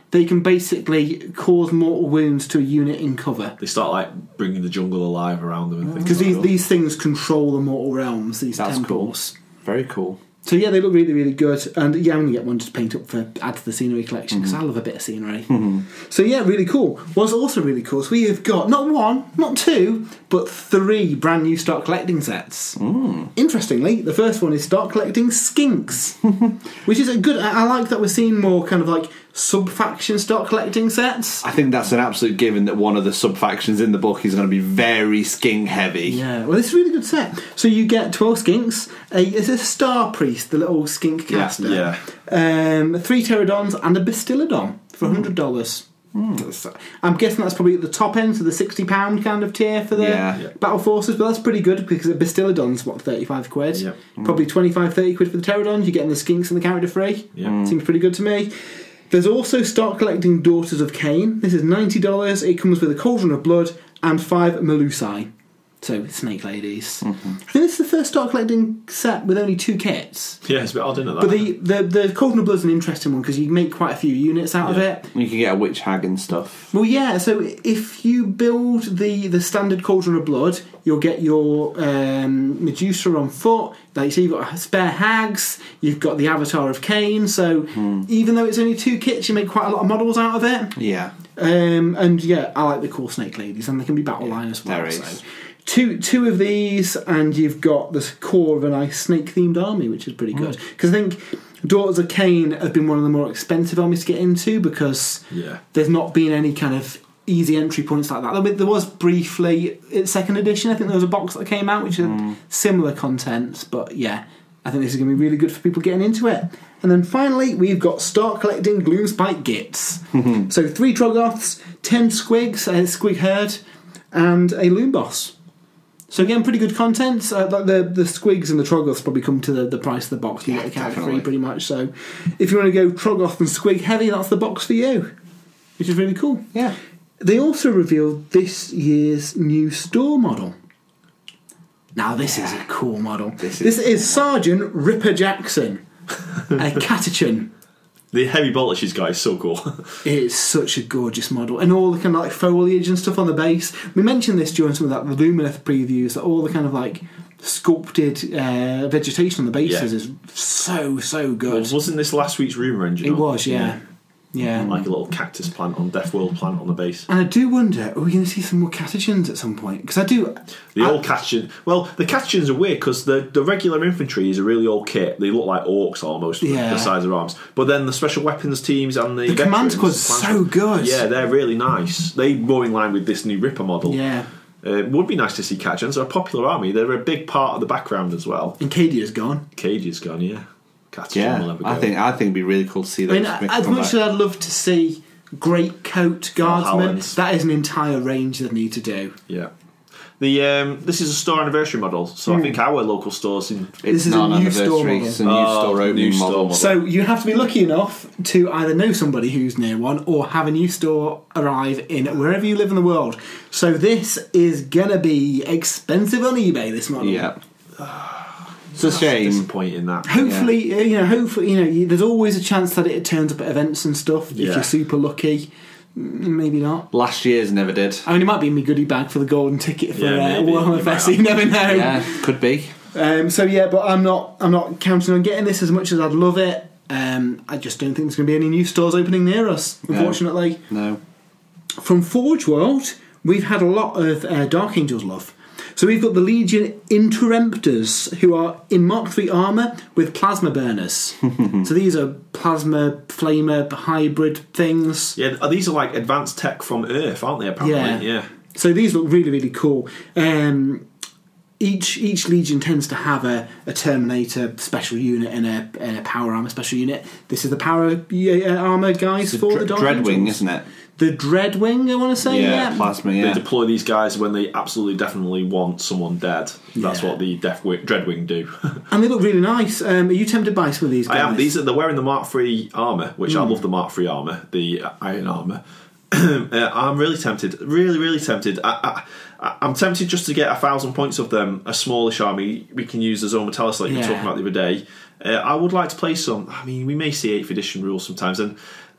they can basically cause mortal wounds to a unit in cover. They start like bringing the jungle alive around them and things. Because like these, that. these things control the mortal realms, these That's temples. cool. Very cool. So yeah, they look really, really good. And yeah, I'm going to get one to paint up for add to the scenery collection because mm-hmm. I love a bit of scenery. Mm-hmm. So yeah, really cool. What's also really cool is we have got not one, not two, but three brand new stock collecting sets. Mm. Interestingly, the first one is stock collecting skinks, which is a good. I, I like that we're seeing more kind of like sub-faction stock collecting sets. I think that's an absolute given that one of the sub-factions in the book is going to be very skink heavy. Yeah, well, it's a really good set. So you get twelve skinks, a, it's a Star Priest, the little skink caster, Yeah. Um, three pterodons, and a Bastillodon for one hundred dollars. Mm. I'm guessing that's probably at the top end, so the sixty pound kind of tier for the Yeah. Yeah. Battle Forces, but that's pretty good because a Bastillodon's, what, thirty-five quid? Yeah. Probably twenty-five, thirty quid for the pterodons. You're getting the skinks and the character free. Yeah. Seems pretty good to me. There's also start collecting Daughters of Cain. This is ninety dollars. It comes with a Cauldron of Blood and five Melusai. So, snake ladies. Mm-hmm. I think this is the first start collecting set with only two kits. Yeah, it's a bit odd, isn't it? That? But the, the, the Cauldron of Blood is an interesting one because you can make quite a few units out Yeah. of it. You can get a witch hag and stuff. Well, yeah, so if you build the, the standard Cauldron of Blood, you'll get your um, Medusa on foot. Like, so you've got spare hags, you've got the Avatar of Cain. So Hmm. even though it's only two kits, you make quite a lot of models out of it. Yeah. Um, and yeah, I like the cool snake ladies, and they can be battle line as well. there So. is. Two two of these, and you've got the core of a nice snake-themed army, which is pretty good. Because I think Daughters of Cain have been one of the more expensive armies to get into because Yeah. there's not been any kind of easy entry points like that. I mean, there was briefly, it's second edition, I think there was a box that came out which had similar contents, but yeah, I think this is going to be really good for people getting into it. And then finally, we've got start collecting Gloomspite Gits. So three Troggoths, ten Squigs, a Squig Herd, and a Loom Boss. So again, pretty good content. Uh, like the the Squigs and the Troggoths probably come to the, the price of the box. You Yeah, get the character definitely. free pretty much. So if you want to go Troggoth and Squig heavy, that's the box for you, which is really cool. Yeah. They also revealed this year's new store model. Now this is a cool model. This This is is, Sergeant Ripper Jackson, a Catachan. The heavy bolter she's got is so cool. It's such a gorgeous model, and all the kind of like foliage and stuff on the base. We mentioned this during some of that the Lumineth previews, that all the kind of like sculpted uh, vegetation on the bases Yeah. is so so good. Wasn't this last week's rumour engine? It was, yeah, yeah. Like a little cactus plant on Death World plant on the base. And I do wonder, are we going to see some more Catachans at some point? Because I do. The I- old Catachan. Well, the Catachans are weird because the, the regular infantry is a really old kit. They look like orcs almost, with Yeah. the size of arms. But then the special weapons teams and the The command veterans- squad's so good. Yeah, they're really nice. They go in line with this new Ripper model. Yeah. Uh, it would be nice to see Catachans. They're a popular army. They're a big part of the background as well. And Cadia's gone. Cage is gone, yeah. Catachan Yeah. will never go. I think I think it'd be really cool to see I those. mean, make a as much comeback. as I'd love to see Great Coat Guardsmen, Valhalans. that is an entire range they need to do. Yeah. The um, this is a store anniversary model, so I think our local stores in It's This is a not an new store anniversary, model. it's a new Oh, store opening new store model. model. So you have to be lucky enough to either know somebody who's near one or have a new store arrive in wherever you live in the world. So this is gonna be expensive on eBay. This model, Yeah. It's a shame. disappointing that. Hopefully, uh, you know, hopefully, you know, you, there's always a chance that it turns up at events and stuff. If Yeah. you're super lucky, Mm, maybe not. Last year's never did. I mean, it might be in my goodie bag for the golden ticket for Yeah, uh, maybe. Warhammer You Fest. might You never know. Yeah, could be. Um, so yeah, but I'm not. I'm not counting on getting this as much as I'd love it. Um, I just don't think there's going to be any new stores opening near us, unfortunately. No. From Forge World, we've had a lot of uh, Dark Angels love. So we've got the Legion Interemptors, who are in Mark three armour with plasma burners. So these are plasma flamer hybrid things. Yeah, these are like advanced tech from Earth, aren't they? Apparently, Yeah. yeah. So these look really, really cool. Um, each each Legion tends to have a, a Terminator special unit and a, and a Power Armour special unit. This is the Power uh, Armour guys It's for a the dr- Dark Dreadwing, Angels. isn't it? The Dreadwing, I want to say, Yeah, yeah. plasma, They yeah. deploy these guys when they absolutely definitely want someone dead. That's Yeah. what the Death Wi- Dreadwing do. And they look really nice. Um, are you tempted by some of these guys? I am. These are they're wearing the Mark three armor, which I love the Mark three armor, the iron armor. uh, I'm really tempted, really, really tempted. I, I, I'm tempted just to get a thousand points of them, a smallish army we can use as Zone Metallis like you were Yeah. talking about the other day. Uh, I would like to play some. I mean, we may see eighth edition rules sometimes, and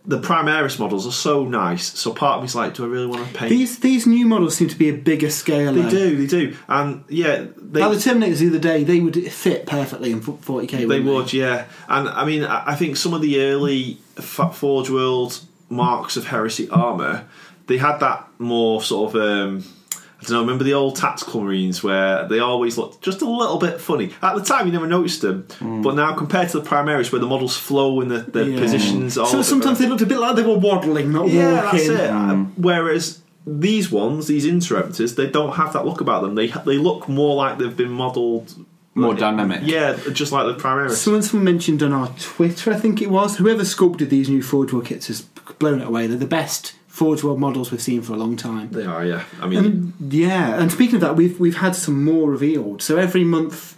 the Primaris models are so nice. So part of me's like, do I really want to paint? These these new models seem to be a bigger scale. They do, they do, and yeah, they. Now the Terminators the other day, they would fit perfectly in forty K. They would, they? yeah. And I mean, I think some of the early Forge World Marks of Heresy armour, they had that more sort of. Um, I don't know, remember the old Tactical Marines where they always looked just a little bit funny? At the time, you never noticed them. Mm. But now, compared to the Primaris, where the models flow in the, the yeah. positions... All so sometimes they looked a bit like they were waddling, not yeah, walking. Yeah, that's it. Mm. Whereas these ones, these Interruptors, they don't have that look about them. They they look more like they've been modelled... More dynamic. Yeah, just like the Primaris. Someone mentioned on our Twitter, I think it was, whoever sculpted these new Forge World kits has blown it away. They're the best Forge World models we've seen for a long time. They are, yeah. I mean, and, yeah. And speaking of that, we've we've had some more revealed. So every month,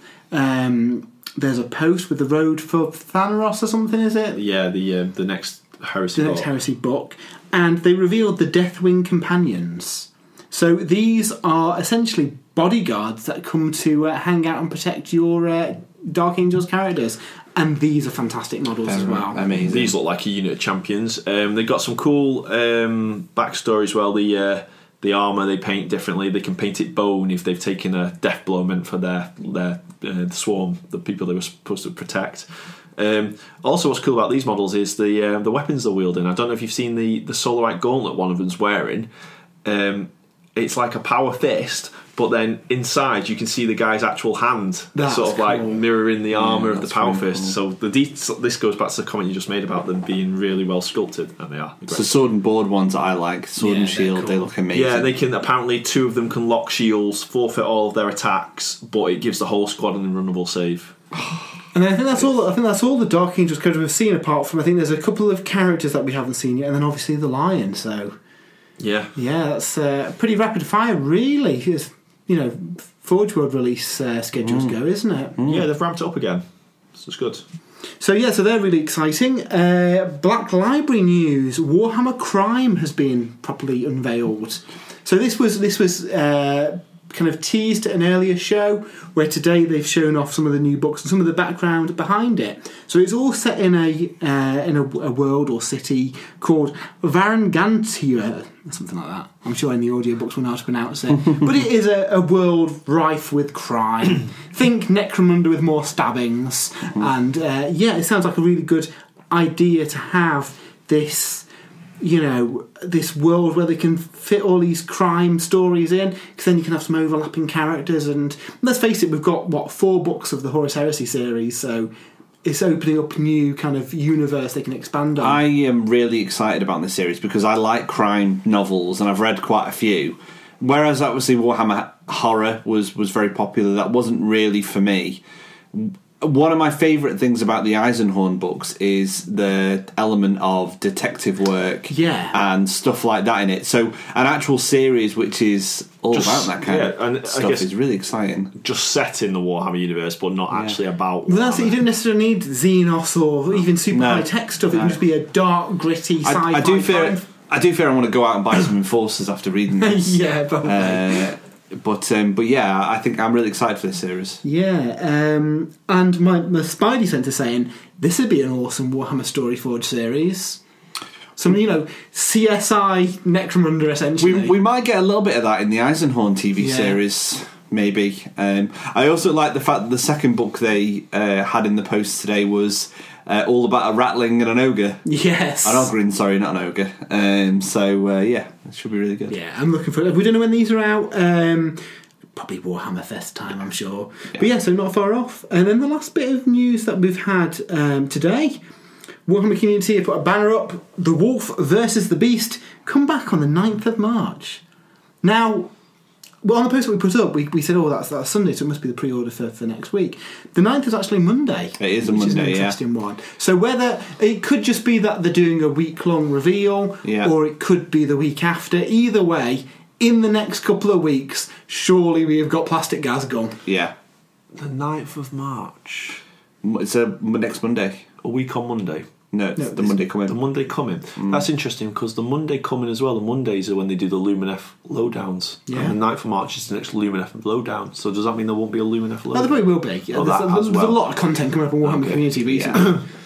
um, there's a post with the road for Thanos or something. Is it? Yeah, the uh, the next Heresy. The book. next Heresy book, and they revealed the Deathwing Companions. So these are essentially bodyguards that come to uh, hang out and protect your uh, Dark Angels characters. And these are fantastic models They're as well. Amazing. These look like a unit of champions. Um, they've got some cool um, backstory as well. The uh, the armour they paint differently. They can paint it bone if they've taken a death blow meant for their their uh, swarm, the people they were supposed to protect. Um, also, what's cool about these models is the uh, the weapons they're wielding. I don't know if you've seen the the Solarite gauntlet one of them's wearing. Um, it's like a power fist, but then inside you can see the guy's actual hand, that's sort of cool. like mirroring the armour yeah, of the power really fist. Cool. So the de- this goes back to the comment you just made about them being really well sculpted, and they are. So the sword and board ones I like, sword Yeah, and shield, cool. they look amazing. Yeah, they can. Apparently, two of them can lock shields, forfeit all of their attacks, but it gives the whole squad an unrunnable save. And I think that's all. I think that's all the Dark Angels characters we've seen. Apart from, I think there's a couple of characters that we haven't seen yet, and then obviously the Lion. So Yeah, yeah, that's uh, pretty rapid fire, really. As you know, Forge World release uh, schedules Mm. go, isn't it? Mm. yeah, they've ramped it up again. So it's good. So yeah, so they're really exciting. Uh, Black Library news: Warhammer Crime has been properly unveiled. So this was this was uh, kind of teased at an earlier show, where today they've shown off some of the new books and some of the background behind it. So it's all set in a uh, in a, a world or city called Varangantia, or something like that. I'm sure in the audiobooks we'll know how to pronounce it. But it is a, a world rife with crime. Think Necromunda with more stabbings. And uh, yeah, it sounds like a really good idea to have this, you know, this world where they can fit all these crime stories in, because then you can have some overlapping characters. And let's face it, we've got, what, four books of the Horus Heresy series, so it's opening up a new kind of universe they can expand on. I am really excited about this series because I like crime novels and I've read quite a few. Whereas obviously Warhammer Horror was, was very popular, that wasn't really for me. One of my favourite things about the Eisenhorn books is the element of detective work Yeah. and stuff like that in it. So an actual series which is all Just- about that kind yeah, of and I stuff guess- is really exciting. Just set in the Warhammer universe, but not actually about. Well, that's it. You don't necessarily need Xenos or even super No. high tech stuff. It No. can just be a dark, gritty sci-fi. I, I do fear. crime. I do fear I want to go out and buy some Enforcers after reading this. Yeah, probably. Uh, but um, but yeah, I think I'm really excited for this series. Yeah, um, and my, my Spidey Centre saying this would be an awesome Warhammer Storyforge series. Some, you know, C S I Necromunda essentially. We we might get a little bit of that in the Eisenhorn T V Yeah. series, maybe. Um, I also like the fact that the second book they uh, had in the post today was uh, all about a Ratling and an ogre. Yes. An Ogrin, sorry, not an ogre. Um, so uh, yeah, it should be really good. Yeah, I'm looking for it. We don't know when these are out. Um, probably Warhammer Fest time, I'm sure. Yeah. But yeah, so not far off. And then the last bit of news that we've had um, today, Warhammer Community have put a banner up, The Wolf versus the Beast, come back on the ninth of March. Now, well, on the post that we put up, we, we said, oh, that's, that's Sunday, so it must be the pre-order for, for next week. The ninth is actually Monday. It is a which is an Monday, yeah. interesting one. So whether, it could just be that they're doing a week-long reveal, Yeah. or it could be the week after. Either way, in the next couple of weeks, surely we have got Plastic Ghazghkull. Yeah, The ninth of March. it's a next Monday. A week on Monday. No, it's No, the this- Monday coming. The Monday coming. That's interesting because the Monday coming as well. The Mondays are when they do the Luminef lowdowns. Yeah. And the ninth of March is the next Luminef lowdown. So does that mean there won't be a Luminef No, there lowdown? probably will be. Yeah, Oh, there's, that there's, as there's a well. lot of content coming up on Warhammer Okay. Community recently. Yeah.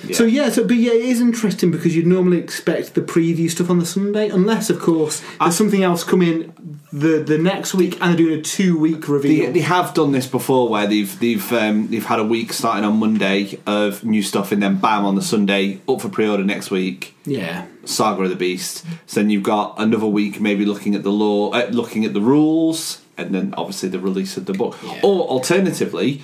So yeah, so but yeah, it is interesting because you'd normally expect the preview stuff on the Sunday, unless of course there's I, something else coming the the next week and they're doing a two week reveal. They, they have done this before, where they've they've um, they've had a week starting on Monday of new stuff, and then bam on the Sunday up for pre-order next week. Yeah, Saga of the Beast. So then you've got another week maybe looking at the law, uh, looking at the rules, and then obviously the release of the book. Yeah. Or alternatively,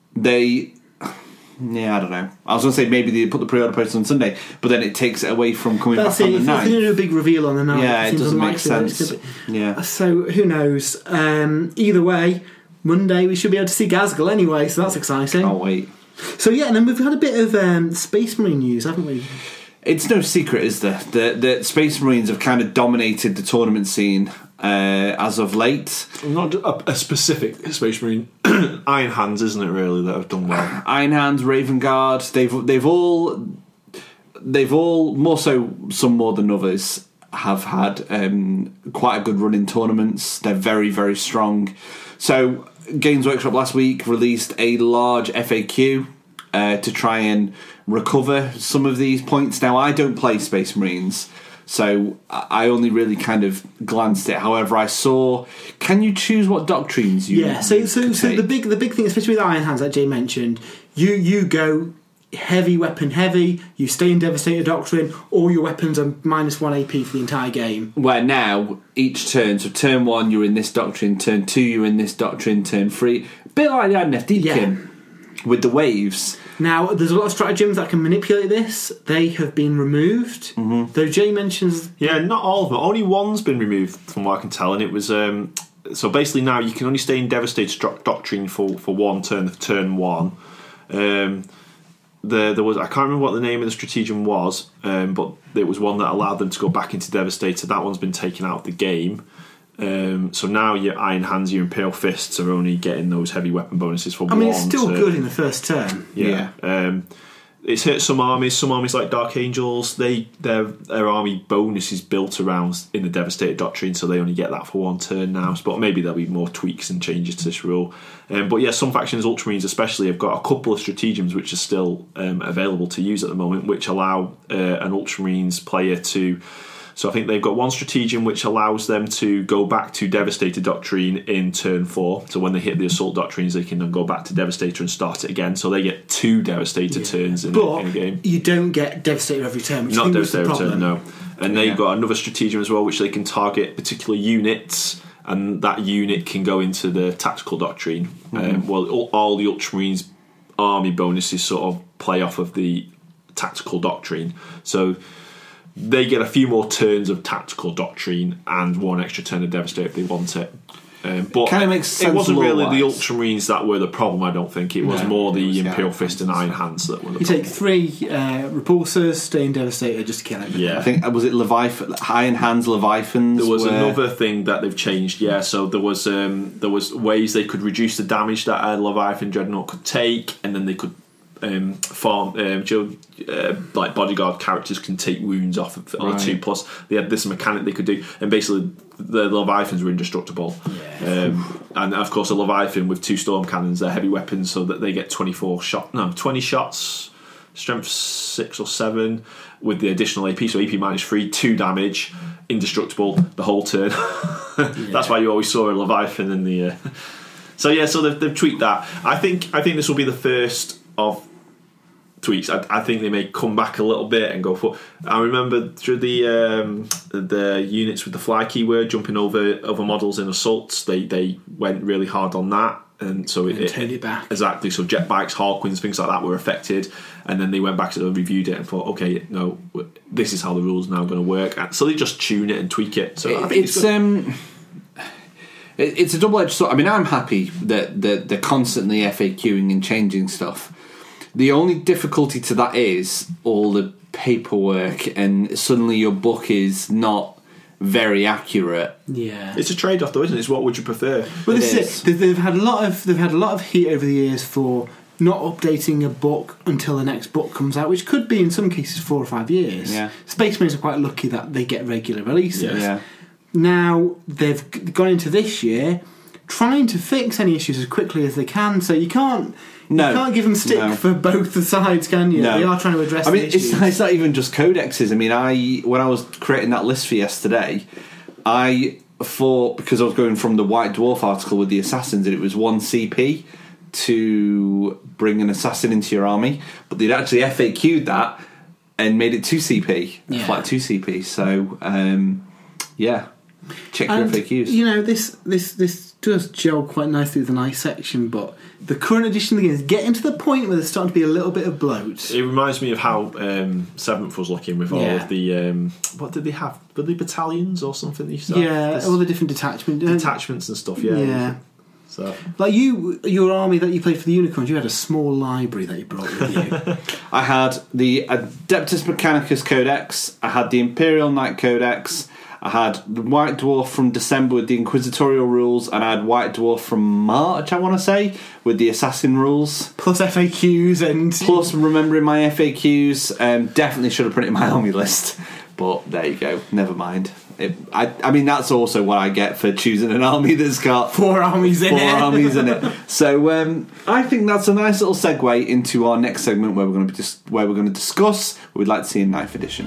they. Yeah, I don't know. I was going to say maybe they put the pre-order post on Sunday, but then it takes it away from coming that's back it. on the If they're ninth. going to do a big reveal on the night, Yeah, it seems doesn't make unlikely that it's sense. gonna be- Yeah. So who knows? Um, either way, Monday we should be able to see Gazgal anyway, so that's exciting. Oh wait. So yeah, and then we've had a bit of um, Space Marine news, haven't we? It's no secret, is there? The the Space Marines have kind of dominated the tournament scene uh, as of late. Not a, a specific Space Marine. Iron Hands, isn't it? Really, that have done well. Iron Hands, Raven Guard, they've they've all they've all more so some more than others have had um, quite a good run in tournaments. They're very very strong. So Games Workshop last week released a large F A Q uh, to try and recover some of these points. Now I don't play Space Marines, so I only really kind of glanced at it. However, I saw. Can you choose what doctrines you? Yeah. So so could so take? the big the big thing, especially with Iron Hands, like Jay mentioned, you you go heavy weapon heavy. You stay in Devastator Doctrine. All your weapons are minus one A P for the entire game. Where now each turn, so turn one you're in this doctrine, turn two you're in this doctrine, turn three, a bit like the N F Deepkin with the waves. Now, there's a lot of stratagems that can manipulate this. They have been removed. Mm-hmm. Though Jay mentions... Yeah, not all of them. Only one's been removed, from what I can tell, and it was... Um, so basically now you can only stay in Devastator Doc- Doctrine for, for one turn, turn one. Um, the, there was I can't remember what the name of the stratagem was, um, but it was one that allowed them to go back into Devastator. That one's been taken out of the game. Um, so now your Iron Hands, your Imperial Fists are only getting those heavy weapon bonuses for I one mean, it's still turn. good in the first turn. Yeah. Um, it's hurt some armies. Some armies like Dark Angels, they their their army bonus is built around in the Devastator Doctrine, so they only get that for one turn now. But maybe there'll be more tweaks and changes to this rule. Um, but yeah, some factions, Ultramarines especially, have got a couple of stratagems which are still um, available to use at the moment, which allow uh, an Ultramarines player to. So I think they've got one stratagem which allows them to go back to Devastator Doctrine in turn four. So when they hit the Assault Doctrines, they can then go back to Devastator and start it again. So they get two Devastator Yeah. turns in, but a, in a game. you don't get Devastator every turn, which I Not think was the Devastator turn, problem. no. And they've Yeah. got another stratagem as well, which they can target particular units, and that unit can go into the Tactical Doctrine. Mm-hmm. Um, well, all, all the Ultramarines army bonuses sort of play off of the Tactical Doctrine. So they get a few more turns of Tactical Doctrine and one extra turn of Devastator if they want it. Um, but Kinda makes sense it wasn't really the lore-wise. Ultramarines that were the problem, I don't think. It was No, more it the was the Imperial Iron Fist and Iron Hands that were the You problem. take three uh, repulsors, stay in Devastator just to kill everything. Yeah. I think was it Leviathan, Iron Hands Leviathans. There was were- another thing that they've changed, yeah. So there was um, there was ways they could reduce the damage that a Leviathan Dreadnought could take, and then they could um, farm. Um, Joe, uh, like bodyguard characters can take wounds off of, on a Right. two plus. They had this mechanic they could do, and basically the Leviathans were indestructible. Yeah. Um, and of course, a Leviathan with two storm cannons, they're heavy weapons, so that they get twenty four shot, no, twenty shots. Strength six or seven with the additional A P, so A P minus three, two damage, indestructible the whole turn. That's why you always saw a Leviathan in the. Uh... So yeah, so they've, they've tweaked that. I think I think this will be the first of tweaks. I, I think they may come back a little bit and go for. I remember through the um, the units with the fly keyword jumping over over models in assaults. They they went really hard on that. And so it, And turned it back. Exactly. So jet bikes, Harlequins, things like that were affected, and then they went back and reviewed it and thought, okay, no, this is how the rules are now going to work. And so they just tune it and tweak it. So I think it's, it's um, it, it's a double-edged sword. I mean, I'm happy that, that they're constantly F A Qing and changing stuff. The only difficulty to that is all the paperwork, and suddenly your book is not very accurate. Yeah. it's a trade-off, though, isn't it? It's what would you prefer? Well, It this is is. it. They've- They've had a lot of they've had a lot of heat over the years for not updating a book until the next book comes out, which could be in some cases four or five years. Yeah. Space Marines are quite lucky that they get regular releases. Yeah. Yeah. Now they've g- gone into this year trying to fix any issues as quickly as they can. So you can't No. you can't give them stick No. for both the sides, can you? No. They are trying to address. I mean, the it's, issues. it's not even just codexes. I mean, I when I was creating that list for yesterday, I thought, because I was going from the White Dwarf article with the assassins, and it was one C P to bring an assassin into your army, but they'd actually F A Q'd that and made it two C P, Yeah. flat two C P. So, um, yeah, check your And, F A Qs. you know, this this this does gel quite nicely with the nice section, but the current edition of the game is getting to the point where there's starting to be a little bit of bloat. It reminds me of how um, Seventh was looking with all Yeah. of the um, what did they have? Were they battalions or something? They used to have? Yeah, This- all the different detachments. detachments and stuff. Yeah, Yeah. So Like you, your army that you played for the Unicorns, you had a small library that you brought with you. I had the Adeptus Mechanicus Codex, I had the Imperial Knight Codex, I had the White Dwarf from December with the Inquisitorial rules, and I had White Dwarf from March, I want to say, with the Assassin rules. Plus F A Qs and... Plus, remembering my F A Qs, um, definitely should have printed my army list. But there you go, never mind. It, I, I mean, that's also what I get for choosing an army that's got Four armies in four it. armies in it. So um, I think that's a nice little segue into our next segment, where we're going to be dis- where we're going to discuss what we'd like to see in ninth edition.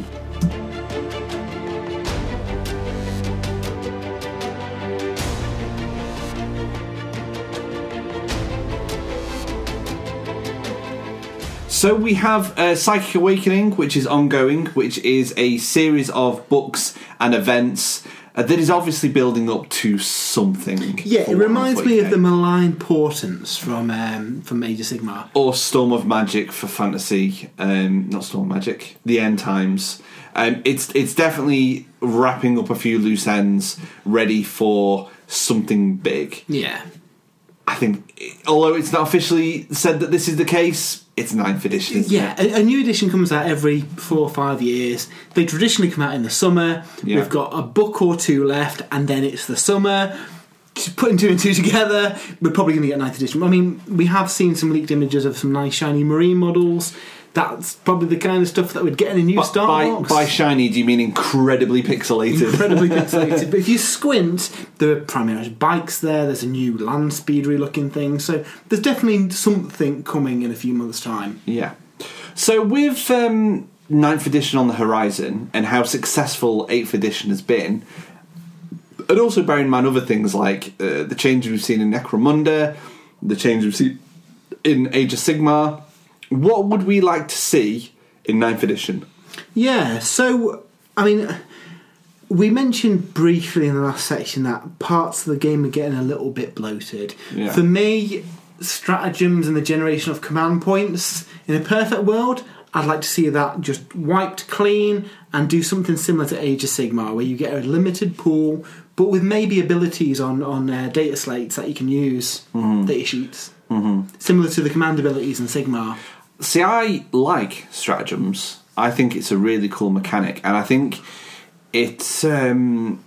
So we have uh, Psychic Awakening, which is ongoing, which is a series of books and events uh, that is obviously building up to something. Yeah, for it reminds me of Warhammer the forty K. Malign Portents from um, from Age of Sigmar. Or Storm of Magic for fantasy, um, not Storm of Magic, the End Times. Um, it's it's definitely wrapping up a few loose ends, ready for something big. Yeah. I think, although it's not officially said that this is the case, it's ninth edition. Isn't Yeah, it? a, a new edition comes out every four or five years. They traditionally come out in the summer. Yeah. We've got a book or two left, and then it's the summer. Just putting two and two together, we're probably going to get ninth edition. I mean, we have seen some leaked images of some nice shiny marine models. That's probably the kind of stuff that would get in a new But start by, box. by shiny, do you mean incredibly pixelated? Incredibly pixelated. But if you squint, there are primarily bikes there. There's a new land speedery looking thing. So there's definitely something coming in a few months' time. Yeah. So with um, ninth edition on the horizon and how successful eighth edition has been, and also bearing in mind other things like uh, the changes we've seen in Necromunda, the changes we've seen in Age of Sigmar, what would we like to see in ninth edition? Yeah, so, I mean, we mentioned briefly in the last section that parts of the game are getting a little bit bloated. Yeah. For me, stratagems and the generation of command points, in a perfect world, I'd like to see that just wiped clean and do something similar to Age of Sigmar, where you get a limited pool, but with maybe abilities on, on uh, data slates that you can use, Mm-hmm. data sheets. Mm-hmm. Similar to the command abilities in Sigmar. See, I like stratagems. I think it's a really cool mechanic, and I think it, um,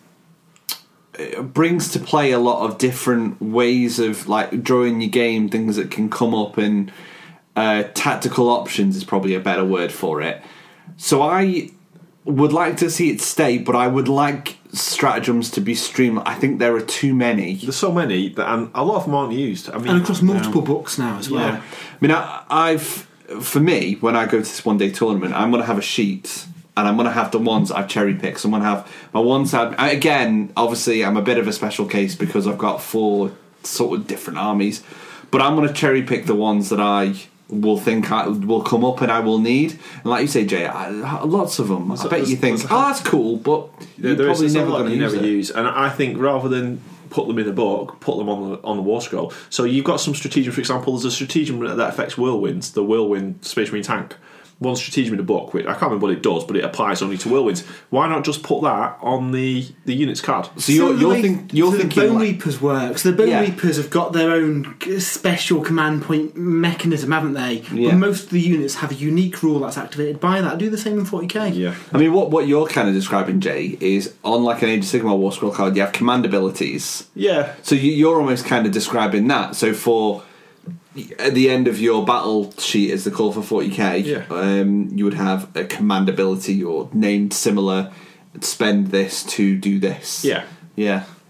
it brings to play a lot of different ways of like drawing your game, things that can come up, and uh, tactical options is probably a better word for it. So I would like to see it stay, but I would like stratagems to be streamlined. I think there are too many. there's so many that and a lot of them aren't used. I mean, And across multiple books now as well. Yeah. I mean, I, I've for me when I go to this one day tournament, I'm going to have a sheet, and I'm going to have the ones I've cherry picked. So I'm going to have my ones that I, again, obviously, I'm a bit of a special case because I've got four sort of different armies, but I'm going to cherry pick the ones that I will think I, will come up and I will need. And like you say, Jay, I, lots of them. I So bet there's- you think, there's a- oh, that's cool, but There- you're there is- probably there's a never lot going to you use never it. use, and I think rather than put them in a book, put them on the on the war scroll. So you've got some stratagem. For example, there's a stratagem that affects whirlwinds, the whirlwind Space Marine tank. One stratagem in a book, which I can't remember what it does, but it applies only to whirlwinds. Why not just put that on the, the unit's card? So you're, So you're, the think, you're the thinking... Bone like- Reapers work. So the Bone Yeah. Reapers have got their own special command point mechanism, haven't they? Yeah. But most of the units have a unique rule that's activated by that. Do the same in forty K. Yeah. I mean, what, what you're kind of describing, Jay, is on like an Age of Sigmar War Scroll card, you have command abilities. Yeah. So you, you're almost kind of describing that. So for at the end of your battle sheet, as the call for forty K, Yeah. um, you would have a command ability or named similar. Spend this to do this. Yeah. Yeah.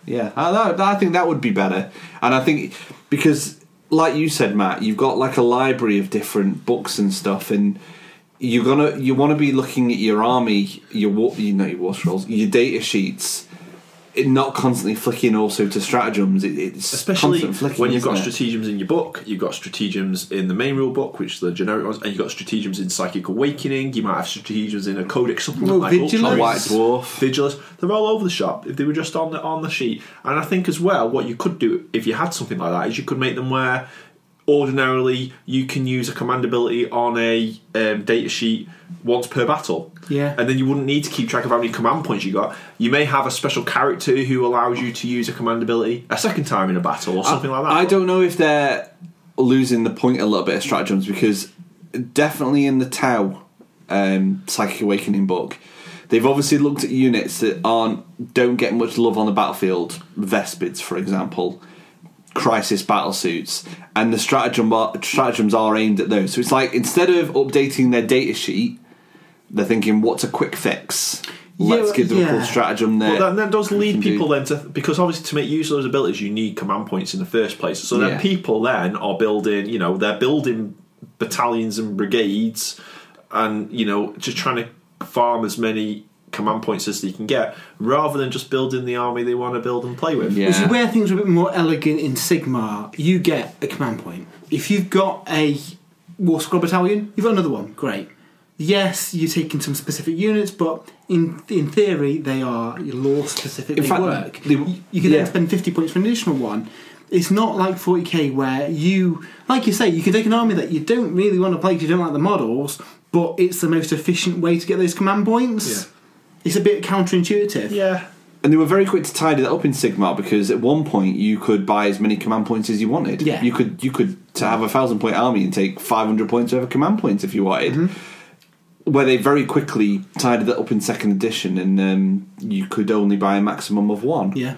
yeah. I, I think that would be better. And I think because, like you said, Matt, you've got like a library of different books and stuff, and you're gonna you want to be looking at your army, your war, you know, your war scrolls, your data sheets. It not constantly flicking also to stratagems. It, it's especially constant flicking, when you've got isn't it? stratagems in your book. You've got stratagems in the main rule book, which are the generic ones, and you've got stratagems in Psychic Awakening. You might have stratagems in a Codex supplement Well, like Vigilance. Ultron, White Dwarf. Vigilance. They're all over the shop if they were just on the on the sheet. And I think as well, what you could do if you had something like that is you could make them where ordinarily you can use a command ability on a um, data sheet once per battle. Yeah. And then you wouldn't need to keep track of how many command points you got. You may have a special character who allows you to use a command ability a second time in a battle or something I, like that. I don't know if they're losing the point a little bit of stratagems, because definitely in the Tau um, Psychic Awakening book, they've obviously looked at units that aren't don't get much love on the battlefield. Vespids, for example. Crisis battlesuits, and the stratagem stratagems are aimed at those. So it's like, instead of updating their data sheet, they're thinking, what's a quick fix? Let's Yeah, give them a yeah. cool stratagem there. Well, that, that does lead can do. people then to, because obviously to make use of those abilities you need command points in the first place. So then Yeah. people then are building, you know, they're building battalions and brigades, and you know, just trying to farm as many command points as they can get, rather than just building the army they want to build and play with. Yeah. Which is where things are a bit more elegant in Sigmar. You get a command point. If you've got a War Scroll Battalion, you've got another one. Great. Yes, you're taking some specific units, but in in theory, they are lore specific. In They fact, work. they- you you can yeah. then spend fifty points for an additional one. It's not like forty k where you, like you say, you can take an army that you don't really want to play because you don't like the models, but it's the most efficient way to get those command points. Yeah. It's a bit counterintuitive. Yeah. And they were very quick to tidy that up in Sigmar, because at one point you could buy as many command points as you wanted. Yeah. You could you could to have a thousand point army and take five hundred points over command points if you wanted. Mm-hmm. Where they very quickly tidied that up in second edition, and um, you could only buy a maximum of one. Yeah.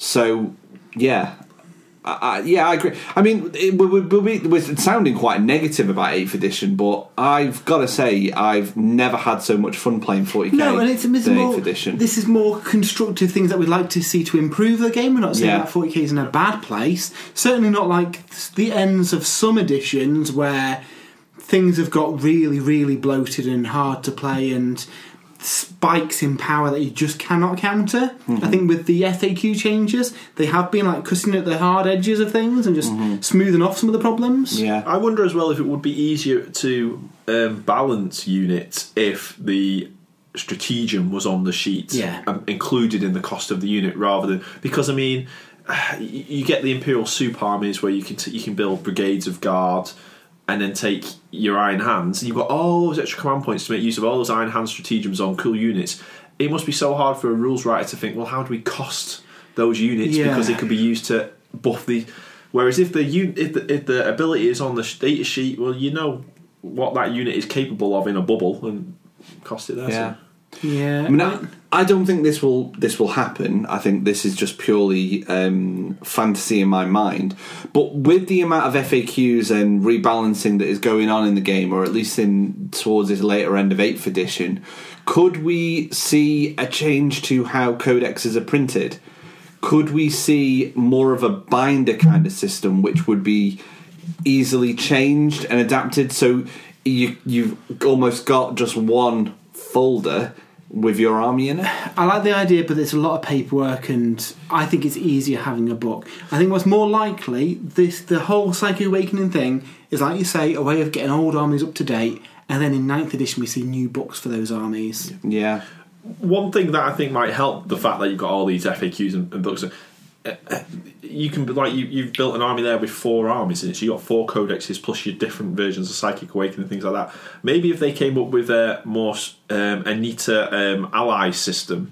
So yeah. I, I, yeah, I agree. I mean, it, we, we, we, we're sounding quite negative about eighth edition, but I've got to say, I've never had so much fun playing forty k No, and it's, it's than more, eighth edition. this is more constructive things that we'd like to see to improve the game. We're not saying Yeah. that forty k is in a bad place. Certainly not like the ends of some editions where things have got really, really bloated and hard to play, and spikes in power that you just cannot counter. Mm-hmm. I think with the F A Q changes, they have been like cutting at the hard edges of things and just smoothing off some of the problems. Mm-hmm. Yeah. I wonder as well if it would be easier to um, balance units if the stratagem was on the sheet, Yeah. um, included in the cost of the unit, rather than, because I mean, you you get the Imperial Soup armies where you can t- you can build brigades of guard and then take your Iron Hands, and you've got all those extra command points to make use of all those Iron Hand stratagems on cool units. It must be so hard for a rules writer to think, well, how do we cost those units, Yeah. because they could be used to buff the. Whereas if the un- if the, if the ability is on the data sheet, well, you know what that unit is capable of in a bubble and cost it there. Yeah. Yeah. I mean, I, I don't think this will this will happen. I think this is just purely um, fantasy in my mind. But with the amount of F A Qs and rebalancing that is going on in the game, or at least in towards this later end of eighth edition, could we see a change to how codexes are printed? Could we see more of a binder kind of system, which would be easily changed and adapted? So you you've almost got just one folder with your army in it. I like the idea, but there's a lot of paperwork, and I think it's easier having a book. I think what's more likely, this the whole Psychic Awakening thing is, like you say, a way of getting old armies up to date, and then in ninth edition we see new books for those armies. Yeah. One thing that I think might help the fact that you've got all these F A Qs and, and books, uh, you can like you, you've built an army there with four armies in it, so you got four codexes plus your different versions of Psychic Awakening and things like that. Maybe if they came up with a more um, a neater um, ally system.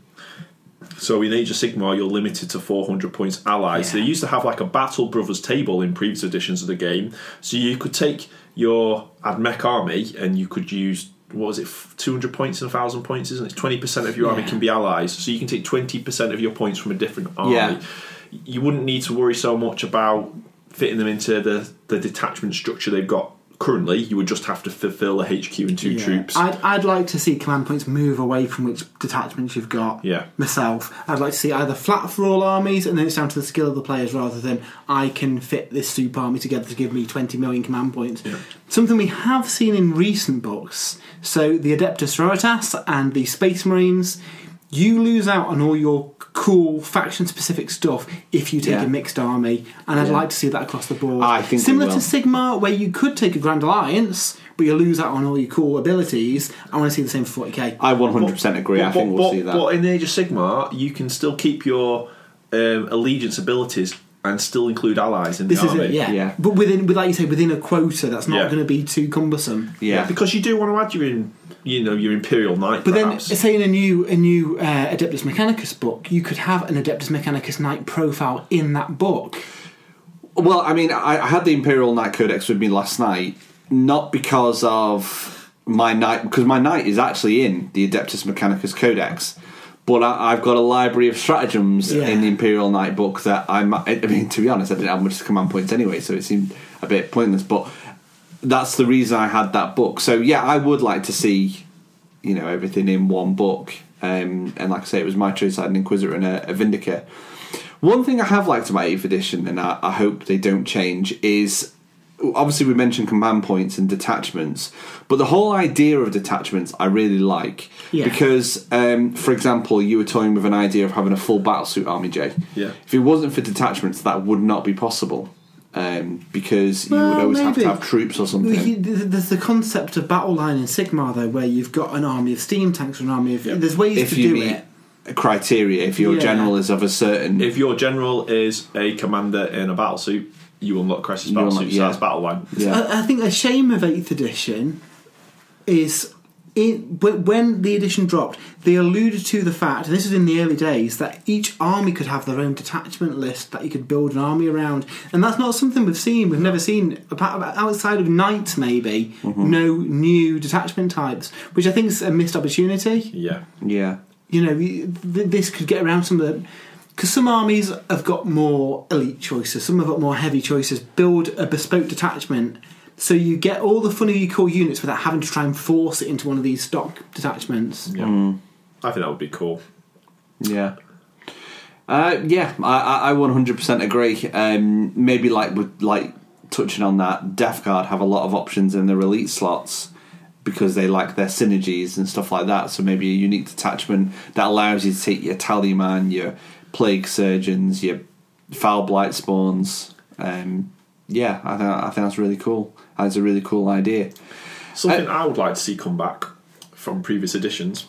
So in Age of Sigmar, you're limited to four hundred points allies. Yeah. So they used to have like a Battle Brothers table in previous editions of the game. So you could take your Admech army and you could use, what was it, two hundred points and one thousand points, isn't it? twenty percent of your army Yeah. can be allies. So you can take twenty percent of your points from a different army. Yeah. You wouldn't need to worry so much about fitting them into the, the detachment structure they've got currently, you would just have to fulfil a H Q and two Yeah. troops. I'd, I'd like to see command points move away from which detachments you've got. Yeah. Myself, I'd like to see either flat for all armies, and then it's down to the skill of the players, rather than I can fit this super army together to give me twenty million command points. Yeah. Something we have seen in recent books. So the Adeptus Sororitas and the Space Marines, you lose out on all your cool faction-specific stuff if you take Yeah. a mixed army, and I'd Yeah. like to see that across the board. I think we Similar will. to Sigmar, where you could take a Grand Alliance, but you lose out on all your cool abilities. I want to see the same for forty K. I one hundred percent agree. I But- think but- we'll but- see that. But in the Age of Sigmar, you can still keep your um, allegiance abilities and still include allies in This the is army. it, yeah. Yeah. But within, with like you say, within a quota, that's not Yeah. going to be too cumbersome. yeah. Because you do want to add your, in, you know, your Imperial Knight, But perhaps. then, say in a new a new uh, Adeptus Mechanicus book, you could have an Adeptus Mechanicus Knight profile in that book. Well, I mean, I, I had the Imperial Knight Codex with me last night, not because of my knight, because my knight is actually in the Adeptus Mechanicus Codex, but I, I've got a library of stratagems Yeah. in the Imperial Knight book that I'm. I mean, to be honest, I didn't have much command points anyway, so it seemed a bit pointless. But that's the reason I had that book. So yeah, I would like to see, you know, everything in one book. Um, and like I say, it was my choice. I had an Inquisitor and a, a Vindicator. One thing I have liked about eighth edition, and I, I hope they don't change, is obviously we mentioned command points and detachments, but the whole idea of detachments I really like. Yeah. Because, um, for example, you were toying with an idea of having a full battlesuit army, Jay. Yeah. If it wasn't for detachments, that would not be possible. Um, because you Well, would always have to maybe. have troops or something. You- There's the concept of battle line in Sigmar, though, where you've got an army of steam tanks or an army of. There's ways if to you do meet it. criteria, if your Yeah. general is of a certain. if your general is a commander in a battle suit, you unlock Crisis You battle unlock- suit, yeah. so that's battle line. yeah. I, I think a shame of eighth edition is it, when the edition dropped, they alluded to the fact, and this was in the early days, that each army could have their own detachment list that you could build an army around, and that's not something we've seen. We've never seen, apart- outside of knights maybe, Mm-hmm. no new detachment types, which I think is a missed opportunity. Yeah. yeah. You know, th- this could get around some of the. Because some armies have got more elite choices, some have got more heavy choices. Build a bespoke detachment so you get all the fun of your core units without having to try and force it into one of these stock detachments. Yeah. Mm. I think that would be cool. Yeah. Uh, yeah, I, I I one hundred percent agree. Um, maybe like with like touching on that, Death Guard have a lot of options in their elite slots because they like their synergies and stuff like that. So maybe a unique detachment that allows you to take your Tallyman, your Plague Surgeons, your Foul Blight Spawns. Um, yeah, I think I think that's really cool. That's a really cool idea. Something I would like to see come back from previous editions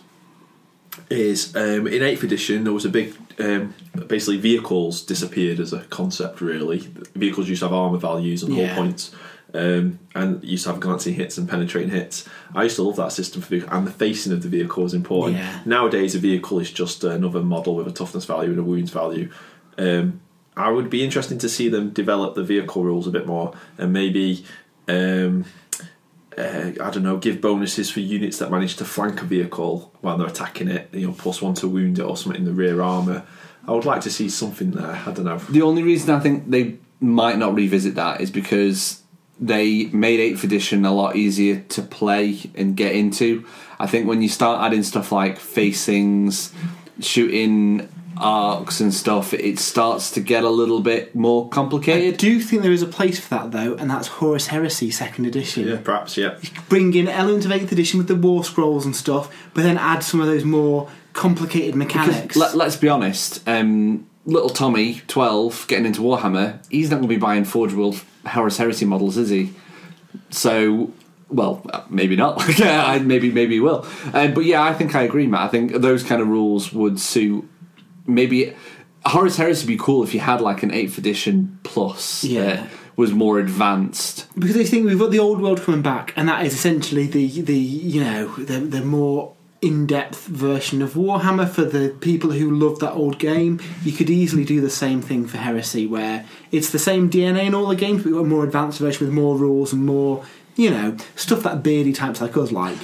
is um, in eighth edition there was a big um, basically vehicles disappeared as a concept. Really, vehicles used to have armor values and Yeah. hull points, um, and used to have glancing hits and penetrating hits. I used to love that system for vehicle, and the facing of the vehicle was important. Yeah. Nowadays, a vehicle is just another model with a toughness value and a wounds value. Um, I would be interested to see them develop the vehicle rules a bit more, and maybe. Um, Uh, I don't know, give bonuses for units that manage to flank a vehicle while they're attacking it, you know, plus one to wound it or something in the rear armour. I would like to see something there, I don't know. The only reason I think they might not revisit that is because they made eighth edition a lot easier to play and get into. I think when you start adding stuff like facings, shooting arcs and stuff, it starts to get a little bit more I complicated. do think there is a place for that, though, and that's Horus Heresy second edition. Yeah, perhaps, yeah. Bring in elements of eighth edition with the war scrolls and stuff, but then add some of those more complicated mechanics. Let, let's be honest, um, little Tommy, twelve, getting into Warhammer, he's not going to be buying Forge World Horus Heresy models, is he? So, well, maybe not. Yeah, I- maybe maybe he will. Um, but yeah, I think I agree, Matt. I think those kind of rules would suit. Maybe Horus Heresy would be cool if you had like an eighth edition plus Yeah. that was more advanced. Because I think we've got the old world coming back, and that is essentially the the you know the the more in-depth version of Warhammer for the people who love that old game. You could easily do the same thing for Heresy, where it's the same D N A in all the games, but we've got a more advanced version with more rules and more, you know, stuff that beardy types like us like.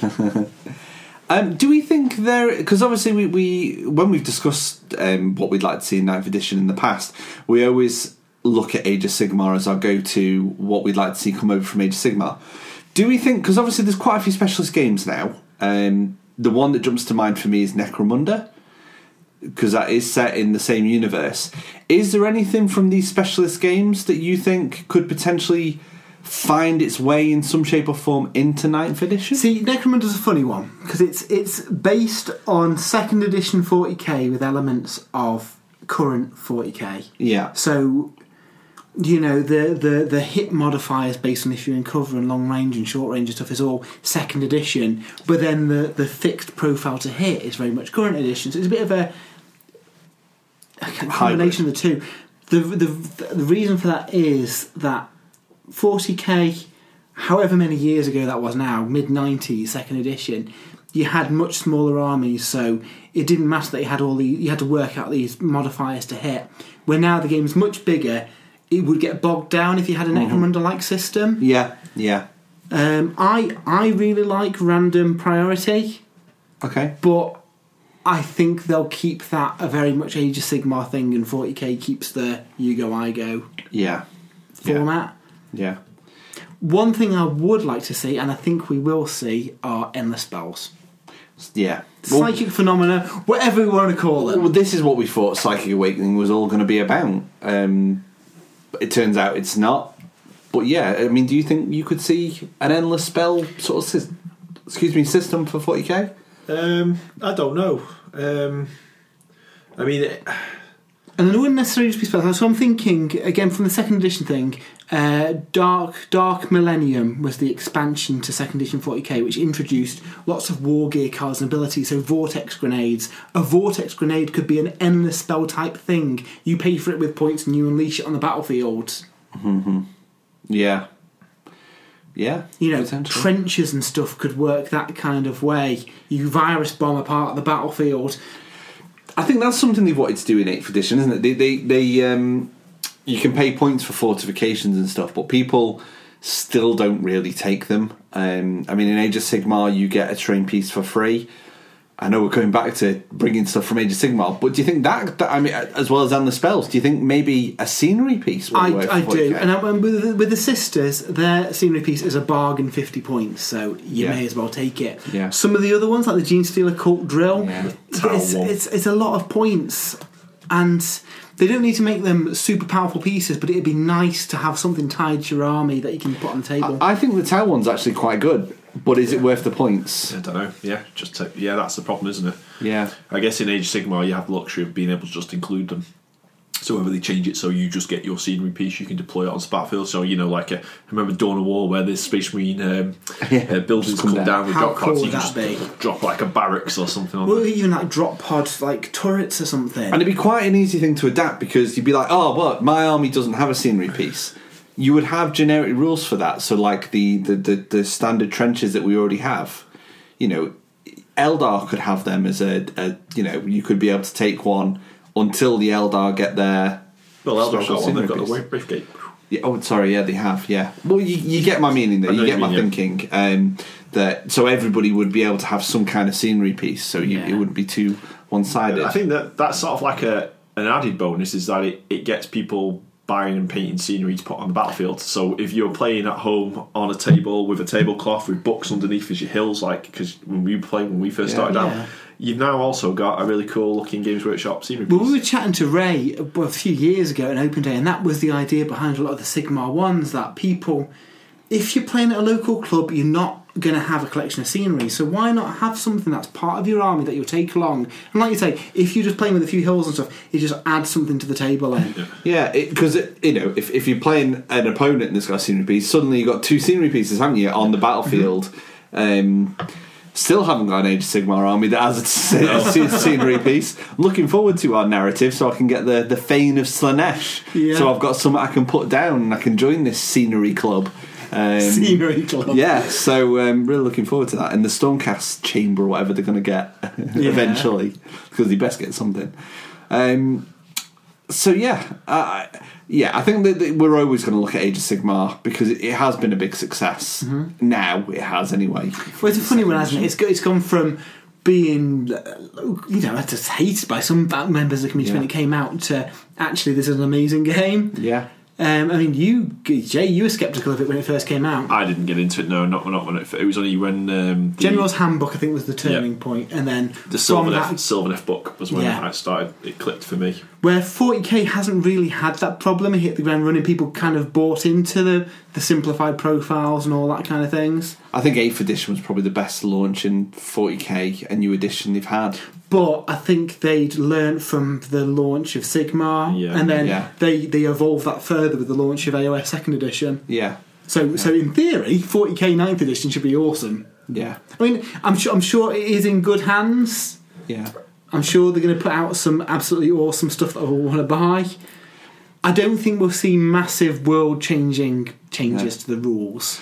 Um, do we think there? Because obviously, we, we when we've discussed um, what we'd like to see in ninth edition in the past, we always look at Age of Sigmar as our go-to. What we'd like to see come over from Age of Sigmar. Do we think, because obviously there's quite a few specialist games now, um, the one that jumps to mind for me is Necromunda, because that is set in the same universe. Is there anything from these specialist games that you think could potentially find its way in some shape or form into ninth edition? See, Necromunda's a funny one, because it's it's based on second edition forty K with elements of current forty K. Yeah. So, you know, the, the, the hit modifiers based on if you're in cover and long range and short range and stuff is all second edition, but then the, the fixed profile to hit is very much current edition. So it's a bit of a, a combination of the two. The, the the reason for that is that forty K, however many years ago that was now, mid nineties, second edition, you had much smaller armies, so it didn't matter that you had all the you had to work out these modifiers to hit. Where now the game's much bigger, it would get bogged down if you had a Necromunda-like system. Yeah, yeah. Um, I I really like random priority, Okay. but I think they'll keep that a very much Age of Sigmar thing, and forty K keeps the you go I go Yeah. format. Yeah. One thing I would like to see, and I think we will see, are endless spells. Yeah. Psychic phenomena, whatever we want to call them. Well, this is what we thought Psychic Awakening was all going to be about. Um, but it turns out it's not. But yeah, I mean, do you think you could see an endless spell sort of, sy- excuse me, system for forty K? Um, I don't know. Um, I mean, it, And then it wouldn't necessarily just be spells. So I'm thinking, again, from the second edition thing, uh, Dark Dark Millennium was the expansion to second edition forty K, which introduced lots of war gear cards and abilities, so vortex grenades. A vortex grenade could be an endless spell type thing. You pay for it with points and you unleash it on the battlefield. Mm-hmm. Yeah. Yeah. You know, potentially. trenches and stuff could work that kind of way. You virus bomb apart the battlefield. I think that's something they've wanted to do in eighth edition, isn't it? They, they, they, um, you can pay points for fortifications and stuff, but people still don't really take them. Um, I mean, in Age of Sigmar, you get a terrain piece for free. I know we're going back to bringing stuff from Age of Sigmar, but do you think that, that I mean, as well as endless spells, do you think maybe a scenery piece would I, work? I for do, forty K? and I, with, the, with the sisters, their scenery piece is a bargain fifty points, so you Yeah. may as well take it. Yeah. Some of the other ones, like the Gene Stealer Cult Drill, Yeah. it's, it's, it's a lot of points, and they don't need to make them super powerful pieces, but it'd be nice to have something tied to your army that you can put on the table. I, I think the Tau one's actually quite good, but is it worth the points? I don't know. Yeah, just take, yeah, that's the problem, isn't it? Yeah. I guess in Age of Sigmar you have the luxury of being able to just include them. So whether they change it so you just get your scenery piece, you can deploy it on battlefield. So, you know, like a, I remember Dawn of War where the Space Marine um, Yeah, uh, buildings come come down. down, with How drop pods. cool You can would just that be? drop like a barracks or something on Well, there. even like drop pod, like turrets or something. And it'd be quite an easy thing to adapt because you'd be like, oh, well, my army doesn't have a scenery piece. You would have generic rules for that. So, like the, the, the, the standard trenches that we already have, you know, Eldar could have them as a, a, you know, you could be able to take one until the Eldar get their. Well, Eldar special got one, they've got scenery the piece. Wraithgate. Yeah, oh, sorry, yeah, they have, yeah. Well, you, you get my meaning there, I know you get what my you mean, thinking. Um, that so everybody would be able to have some kind of scenery piece, so you, Yeah. it wouldn't be too one-sided. I think that that's sort of like a an added bonus is that it, it gets people buying and painting scenery to put on the battlefield. So if you're playing at home on a table with a tablecloth with books underneath as your hills, like because when we were playing when we first Yeah. started Yeah. out, you've now also got a really cool looking Games Workshop scenery piece. Well, we were chatting to Ray a a few years ago at Open Day, and that was the idea behind a lot of the Sigmar ones, that people, if you're playing at a local club, you're not going to have a collection of scenery, so why not have something that's part of your army that you'll take along? And like you say, if you're just playing with a few hills and stuff, you just add something to the table then. Yeah, because you know, if, if you're playing an opponent that's got a scenery piece, suddenly you've got two scenery pieces, haven't you, on the battlefield? Um, still haven't got an Age of Sigmar army that has a, sc- a sc- scenery piece. I'm looking forward to our narrative so I can get the, the Thane of Slanesh. Yeah. So I've got something I can put down and I can join this scenery club. Um, Scenery club. Yeah, so um, really looking forward to that. And the Stormcast chamber or whatever they're going to get eventually, because they best get something. Um, so yeah, uh, yeah, I think that, that we're always going to look at Age of Sigmar because it, it has been a big success. Mm-hmm. Now it has anyway. Well, it's a funny one, hasn't it? It's, go, it's gone from being, uh, you know, just hated by some members of the community Yeah. when it came out to actually this is an amazing game. Yeah. Um, I mean, you, Jay, you were sceptical of it when it first came out. I didn't get into it. No, not not when it. It was only when um, the, General's Handbook, I think, was the turning Yeah. point, and then the from Sylvaneth, that, Sylvaneth book was when Yeah. I started. It clicked for me. where forty K hasn't really had that problem. It hit the ground running. People kind of bought into the the simplified profiles and all that kind of things. I think eighth edition was probably the best launch in forty K, a new edition they've had. But I think they'd learned from the launch of Sigmar, Yeah. and then Yeah. they, they evolved that further with the launch of A O S second edition. Yeah, So so in theory, forty K ninth edition should be awesome. yeah, I mean, I'm sure I'm sure it is in good hands. yeah. I'm sure they're going to put out some absolutely awesome stuff that I will want to buy. I don't think we'll see massive world-changing changes No. to the rules.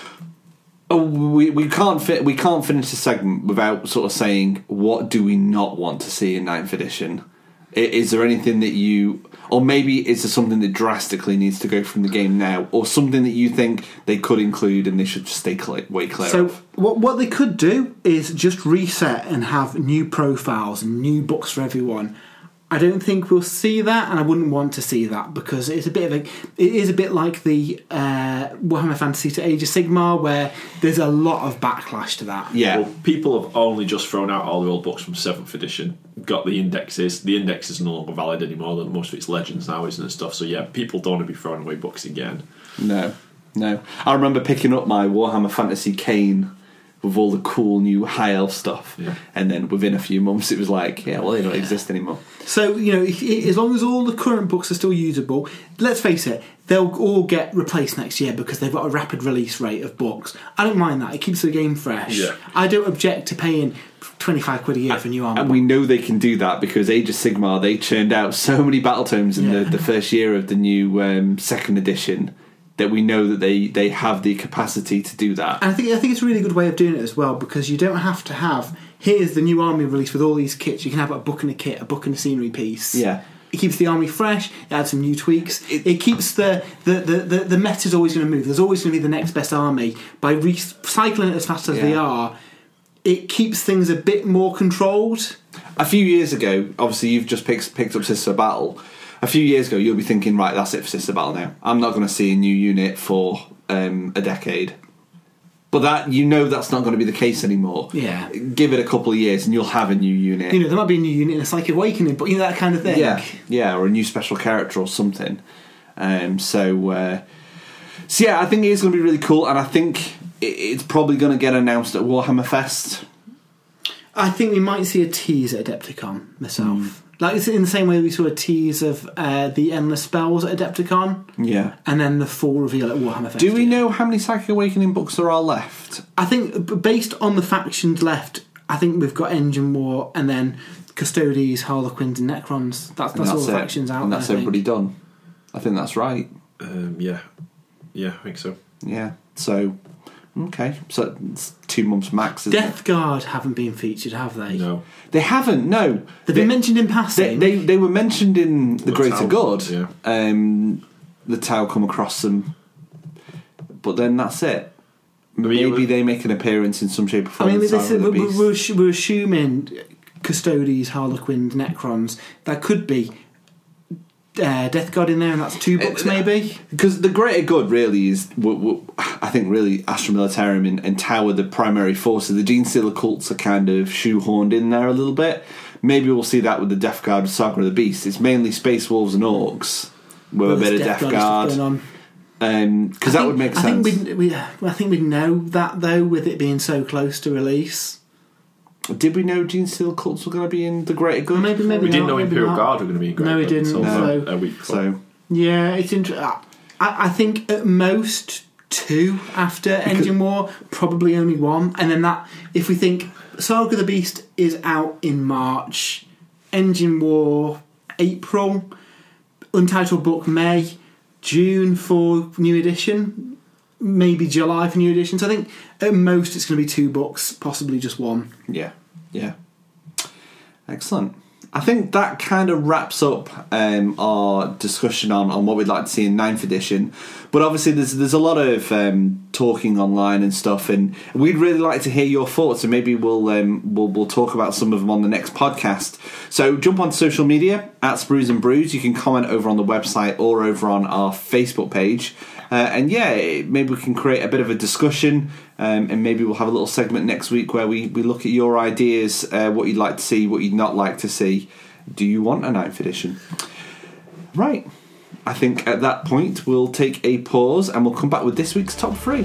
Oh, we we can't fit. We can't finish the segment without sort of saying what do we not want to see in ninth edition. I- Is there anything that you, or maybe is there something that drastically needs to go from the game now, or something that you think they could include and they should just stay clear, way clear So of? what what they could do is just reset and have new profiles and new books for everyone. I don't think we'll see that, and I wouldn't want to see that because it's a bit of a. It is a bit like the uh, Warhammer Fantasy to Age of Sigmar, where there's a lot of backlash to that. Yeah, Well, people have only just thrown out all the old books from seventh edition. Got the indexes. The index is no longer valid anymore. Than most of it's legends now, isn't it? And stuff. So yeah, people don't want to be throwing away books again. no, no. I remember picking up my Warhammer Fantasy Kane with all the cool new high elf stuff, Yeah. and then within a few months it was like, yeah, well, they don't exist anymore. So, you know, if, as long as all the current books are still usable, let's face it, they'll all get replaced next year because they've got a rapid release rate of books. I don't mind that. It keeps the game fresh. Yeah. I don't object to paying twenty-five quid a year for new armor. And we know they can do that because Age of Sigmar, they churned out so many battle tomes in Yeah. the, the first year of the new um, second edition that we know that they, they have the capacity to do that. And I think I think it's a really good way of doing it as well because you don't have to have here's the new army release with all these kits. You can have a book and a kit, a book and a scenery piece. Yeah. It keeps the army fresh. It adds some new tweaks. It, it keeps the the, the, the the meta's always going to move. There's always going to be the next best army. By recycling it as fast as they Yeah. are, it keeps things a bit more controlled. A few years ago, obviously you've just picked, picked up Sister Battle. A few years ago, you'll be thinking, right, that's it for Sister Battle now. I'm not going to see a new unit for um, a decade. But that you know that's not going to be the case anymore. Yeah. Give it a couple of years and you'll have a new unit. You know, there might be a new unit in a Psychic Awakening, but you know that kind of thing. Yeah, yeah, or a new special character or something. Um, so, uh, so yeah, I think it is going to be really cool, and I think it, it's probably going to get announced at Warhammer Fest. I think we might see a tease at Adepticon myself. Hmm. Like it's in the same way we saw a tease of uh, the Endless Spells at Adepticon, Yeah. and then the full reveal at Warhammer Fest. Do we know how many Psychic Awakening books there are left? I think b- based on the factions left, I think we've got Engine War and then Custodes, Harlequins, and Necrons. That's, And that's all the it. factions out and there. that's I think. everybody done. I think that's right. Um, yeah, yeah, I think so. Yeah. So, okay. So it's two months max. Isn't Death Guard haven't been featured, have they? No, it? They haven't. No. They've They- been mentioned in They, passing. they they were mentioned in the The Greater Tau, Good. yeah. Um, the Tau come across them, but then that's it. mean, Maybe you- they make an appearance in some shape or I form. mean, in this, Tower of the we're, Beast. we're, assu- we're assuming Custodes, Harlequins, Necrons. That could be uh, Death Guard in there, and that's two books, Uh, maybe. Because the greater good really is, w- w- I think, really Astra Militarum and, and Tower the primary forces. The Gene Stealer cults are kind of shoehorned in there a little bit. Maybe we'll see that with the Death Guard Saga of the Beast. It's mainly Space Wolves and Orcs with Well, a bit there's of Death stuff Guard. going on. Because I that think- would make I sense. think we, we, I think we know that though, with it being so close to release. Did we know Gene Stealer cults were going to be in the greater good? Maybe, maybe we didn't not, know maybe Imperial not. Guard were going to be in Great No, we Britain didn't, until so- a week before. So Yeah, it's interesting. I, I think at most two after Engine War, probably only one, and then that. If we think Saga of the Beast is out in March, Engine War April, Untitled Book May, June for new edition, maybe July for new edition. So I think at most it's going to be two books, possibly just one. yeah, yeah. Excellent. I think that kind of wraps up um, our discussion on, on what we'd like to see in ninth edition. But obviously, there's there's a lot of um, talking online and stuff, and we'd really like to hear your thoughts. And maybe we'll um, we'll we'll talk about some of them on the next podcast. So jump on social media at Sprues and Brews. You can comment over on the website or over on our Facebook page. Uh, and yeah, maybe we can create a bit of a discussion, um, and maybe we'll have a little segment next week where we, we look at your ideas, uh, what you'd like to see, what you'd not like to see. Do you want a ninth edition? Right. I think at that point we'll take a pause and we'll come back with this week's top three.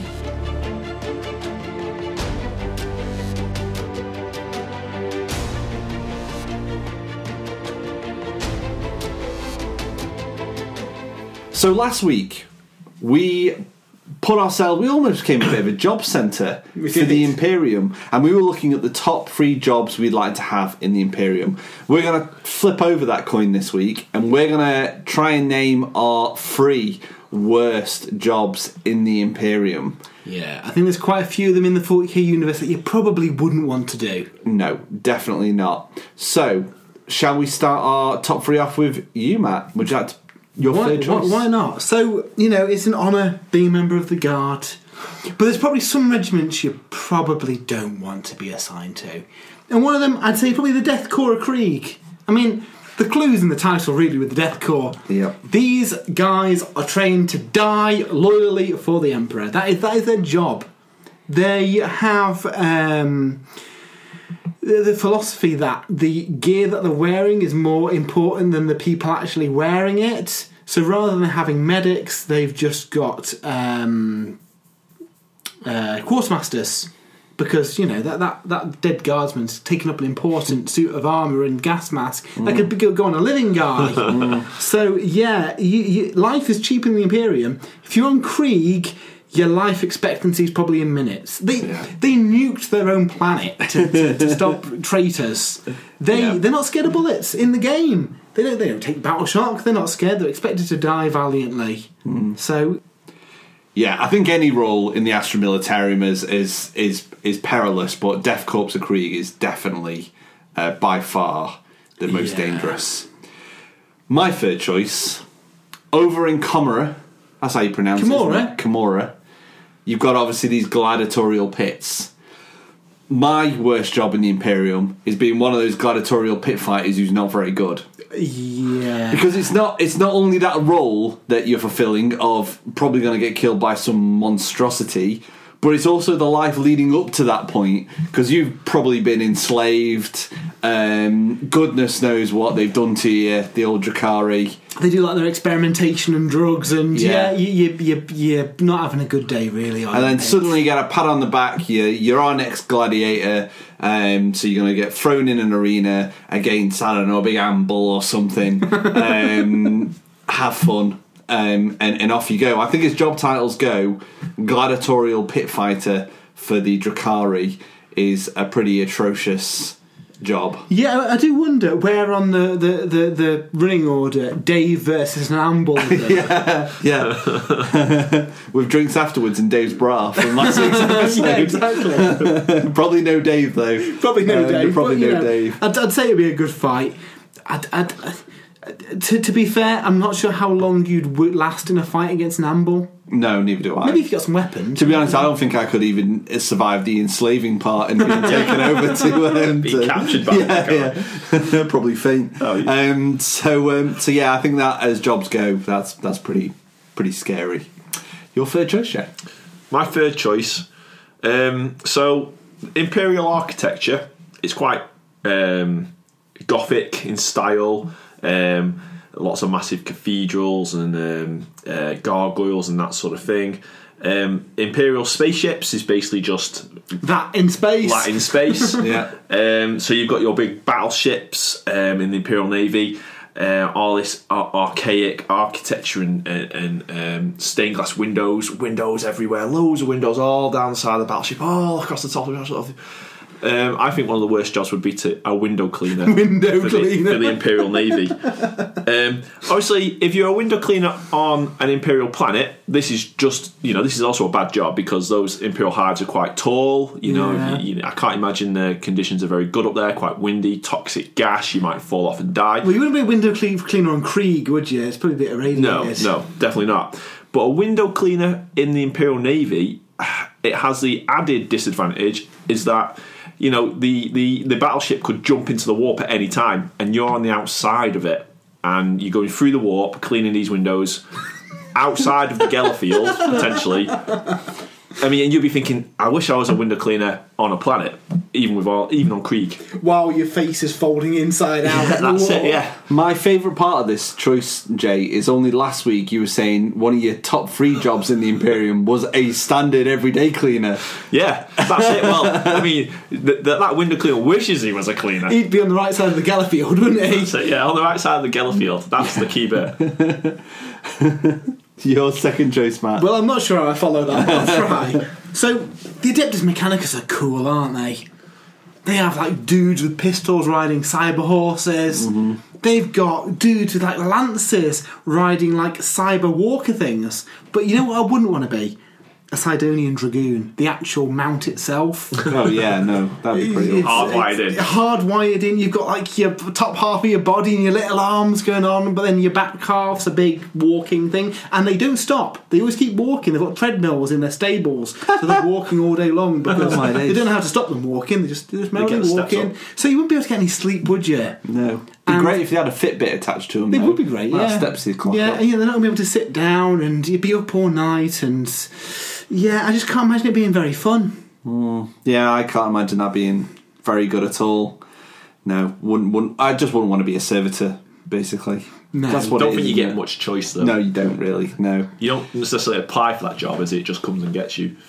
So last week, we put ourselves, we almost became a bit of a job centre for the Imperium, and we were looking at the top three jobs we'd like to have in the Imperium. We're going to flip over that coin this week, and we're going to try and name our three worst jobs in the Imperium. Yeah, I think there's quite a few of them in the forty K universe that you probably wouldn't want to do. No, definitely not. So, shall we start our top three off with you, Matt? Would you like to... Your why, third choice? Why, why not? So, you know, it's an honour being a member of the Guard. But there's probably some regiments you probably don't want to be assigned to. And one of them, I'd say, probably the Death Corps of Krieg. I mean, the clue's in the title, really, with the Death Corps. Yep. These guys are trained to die loyally for the Emperor. That is, that is their job. They have... Um, the philosophy that the gear that they're wearing is more important than the people actually wearing it. So rather than having medics, they've just got um, uh, quartermasters, because you know that, that, that dead guardsman's taken up an important suit of armour and gas mask mm. that could be, go on a living guy. So yeah, you, you, life is cheap in the Imperium. If you're on Krieg, your life expectancy is probably in minutes. They yeah. they nuked their own planet to, to, to stop traitors. They yeah. they're not scared of bullets in the game. They don't they don't take battle shock. They're not scared. They're expected to die valiantly. Mm. So yeah, I think any role in the Astra Militarum is is is, is perilous, but Death Corps of Krieg is definitely uh, by far the most yeah. dangerous. My third choice, over in Comora. That's how you pronounce Comora. it. Comora. You've got obviously these gladiatorial pits. My worst job in the Imperium is being one of those gladiatorial pit fighters who's not very good. Yeah. Because it's not it's not only that role that you're fulfilling of probably going to get killed by some monstrosity, but it's also the life leading up to that point, because you've probably been enslaved. Um, goodness knows what they've done to you, the old Drakari. They do like their experimentation and drugs, and Yeah. yeah, you, you, you, you're not having a good day, really. Are And you, then mate? suddenly you get a pat on the back, you're, you're our next gladiator, um, so you're going to get thrown in an arena against, I don't know, a big amble or something. um, have fun. Um, and, and off you go. I think as job titles go, gladiatorial pit fighter for the Drakari is a pretty atrocious job. Yeah, I do wonder where on the, the, the, the running order Dave versus an amble. yeah, yeah. With drinks afterwards and Dave's bra from last week's episode. Yeah, exactly. Probably no Dave though. Probably no Um, Dave. Probably but, you no know, Dave. I'd, I'd say it'd be a good fight. I'd, I'd, to, to be fair, I'm not sure how long you'd w- last in a fight against an amble. No, neither do I. Maybe if you got some weapons. To be honest, I don't think I could even survive the enslaving part and being taken over to um, Be to, captured by yeah, the yeah. Probably faint. Oh, yeah. Um, so, um, so yeah, I think that as jobs go, that's that's pretty pretty scary. Your third choice, Jack? My third choice. Um, so, Imperial architecture is quite um, Gothic in style. Um, lots of massive cathedrals and um, uh, gargoyles and that sort of thing. Um, Imperial spaceships is basically just that in space. that in space. Yeah. Um, so you've got your big battleships um, in the Imperial Navy. Uh, all this ar- archaic architecture and, and, and um, stained glass windows, windows everywhere, loads of windows all down the side of the battleship, all across the top of it. Sort of. Um, I think one of the worst jobs would be to a window cleaner. Window for cleaner. The, for the Imperial Navy. um, obviously, if you're a window cleaner on an Imperial planet, this is just, you know, this is also a bad job because those Imperial hives are quite tall. You know, Yeah. you, you, I can't imagine the conditions are very good up there, quite windy, toxic gas, you might fall off and die. Well, you wouldn't be a window cle- cleaner on Krieg, would you? It's probably a bit irradiated. No, no, definitely not. But a window cleaner in the Imperial Navy, it has the added disadvantage is that, you know, the, the, the battleship could jump into the warp at any time, and you're on the outside of it, and you're going through the warp, cleaning these windows, outside of the Geller field, potentially. I mean, and you'll be thinking, I wish I was a window cleaner on a planet, even with all, even on Krieg. While your face is folding inside out. Yeah, that's it, yeah. My favourite part of this choice, Jay, is only last week you were saying one of your top three jobs in the Imperium was a standard everyday cleaner. Yeah, that's it. Well, I mean, th- th- that window cleaner wishes he was a cleaner. He'd be on the right side of the Geller field, wouldn't he? So, yeah, on the right side of the Geller field. That's the key bit. Your second choice, Matt. Well, I'm not sure how I follow that, but I'll try. So, the Adeptus Mechanicus are cool, aren't they? They have, like, dudes with pistols riding cyber horses. Mm-hmm. They've got dudes with, like, lances riding, like, cyber walker things. But you know what I wouldn't want to be? A Sidonian Dragoon. The actual mount itself. Oh, yeah, no, that'd be pretty It's- awesome. Hardwired it's in. Hardwired in. You've got like your top half of your body and your little arms going on, but then your back half's a big walking thing. And they don't stop. They always keep walking. They've got treadmills in their stables, so they're walking all day long because Oh my they days. don't know how to stop them walking. They just, they just get merrily the steps walking. up. So you wouldn't be able to get any sleep, would you? No. It'd be And- great if you had a Fitbit attached to them. They though. would be great, That yeah. steps the clock yeah, up. and, yeah, they're not going to be able to sit down and you'd be up all night and... Yeah, I just can't imagine it being very fun. Yeah, I can't imagine that being very good at all. No, wouldn't. wouldn't I just wouldn't want to be a servitor, basically. No. That's what Don't it think is, you isn't get it? much choice, though. No, you don't really. No. You don't necessarily apply for that job as it just comes and gets you.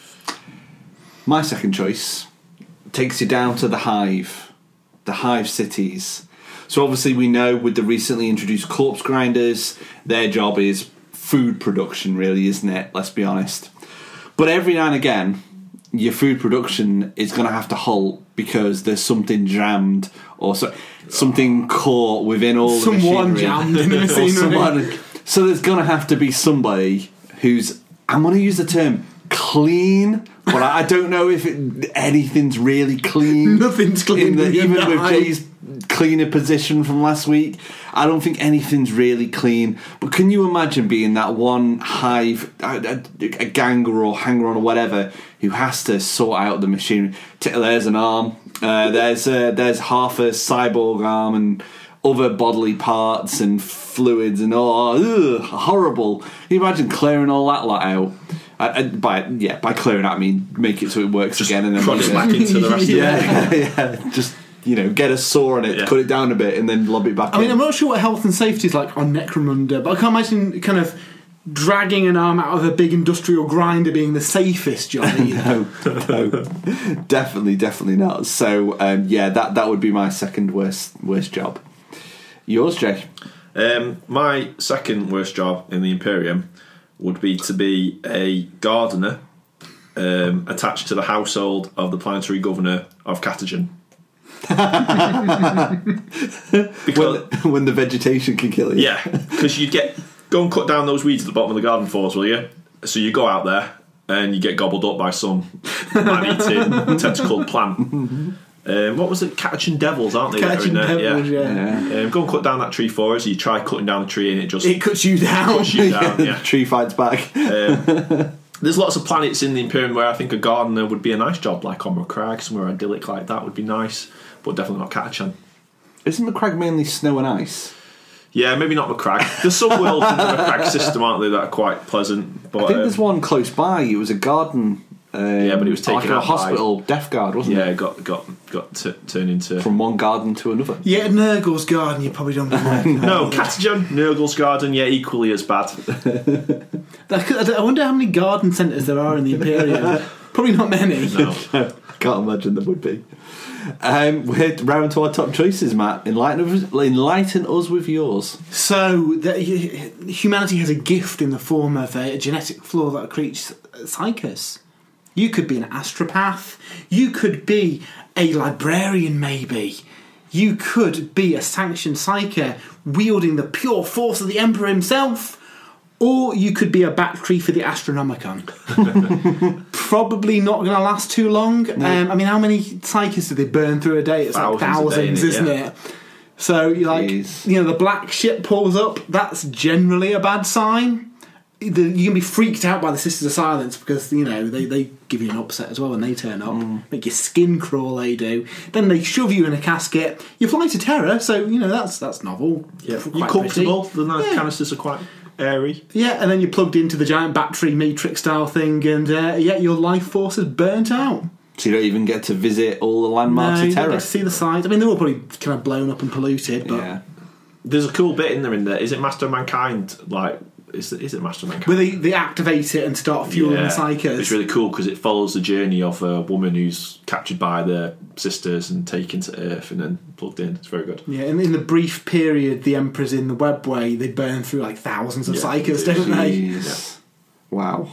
My second choice takes you down to the Hive, the Hive cities. So obviously we know with the recently introduced corpse grinders, their job is food production, really, isn't it? Let's be honest. But every now and again, your food production is going to have to halt because there's something jammed or so, something caught within all the Someone machinery. jammed in the Or machinery. someone- So there's going to have to be somebody who's, I'm going to use the term clean, but I I don't know if it, anything's really clean. Nothing's clean In the, in even the with Hive. Jay's cleaner position from last week, I don't think anything's really clean. But can you imagine being that one hive, a, a, a ganger or hanger-on or whatever, who has to sort out the machinery? T- There's an arm, uh, there's uh, there's half a cyborg arm and other bodily parts and fluids and oh, ugh, horrible. Can you imagine clearing all that lot out? Uh, uh, by yeah, by clearing out I mean make it so it works again and then Prod it back into the rest of it. yeah, yeah, just you know, get a saw on it, Yeah. cut it down a bit, and then lob it back. I mean, in. I'm not sure what health and safety is like on Necromunda, but I can't imagine kind of dragging an arm out of a big industrial grinder being the safest job either. no, no, definitely, definitely not. So um, yeah, that that would be my second worst worst job. Yours, Jay? Um, my second worst job in the Imperium would be to be a gardener um, attached to the household of the planetary governor of Catagen. Because When, when the vegetation can kill you. yeah, because you get go and cut down those weeds at the bottom of the garden for us, will you? So you go out there and you get gobbled up by some man-eating tentacled plant. Um, what was it? Catagen devils, aren't they? that are in Catching there? devils, yeah. Yeah. Um, go and cut down that tree for us. You try cutting down the tree and it just It cuts you down. cuts you down. Yeah. Tree fights back. Um, there's lots of planets in the Imperium where I think a gardener would be a nice job, like on Macragge, somewhere idyllic like that would be nice, but definitely not Catachan. Isn't Macragge mainly snow and ice? Yeah, maybe not Macragge. There's some worlds in the Macragge system, aren't there, that are quite pleasant. But I think um, there's one close by. It was a garden. Um, Yeah, but it was taken like a out by- hospital death guard, wasn't yeah, it? got got got t- turned into From one garden to another. Yeah, Nurgle's garden, you probably don't know. no Catachan, Nurgle's garden. Yeah, equally as bad. I wonder how many garden centres there are in the Imperium. Probably not many. No. Can't imagine there would be. Um, we're round to our top choices, Matt. Enlighten us, enlighten us with yours. So, the, humanity has a gift in the form of a, a genetic flaw that creates Psychus. You could be an astropath. You could be a librarian, maybe. You could be a sanctioned psyker wielding the pure force of the Emperor himself. Or you could be a battery for the Astronomicon. Probably not going to last too long. No. Um, I mean, how many psykers do they burn through a day? It's thousands like thousands, day, isn't it? Yeah. it? So, you're like, Jeez. you know, the black ship pulls up. That's generally a bad sign. You can be freaked out by the Sisters of Silence because, you know, they, they give you an upset as well when they turn up. Mm. Make your skin crawl, they do. Then they shove you in a casket. You fly to Terra, so, you know, that's that's novel. Yeah. You're comfortable. Pretty. The yeah. canisters are quite airy. Yeah, and then you're plugged into the giant battery matrix style thing, and uh, yeah, your life force is burnt out. So you don't even get to visit all the landmarks no, of Terra. You don't get to see the sides. I mean, they're all probably kind of blown up and polluted. But yeah. There's a cool bit in there. In there, is it Master of Mankind? Like, is it, is it Master of Mankind? Where they, they activate it and start fueling yeah. the psychers. It's really cool because it follows the journey of a woman who's captured by the sisters and taken to Earth and then plugged in. It's very good. Yeah, and in the brief period the Emperor's in the Webway, they burn through like thousands of yeah, psychers, don't they? Yeah. Wow.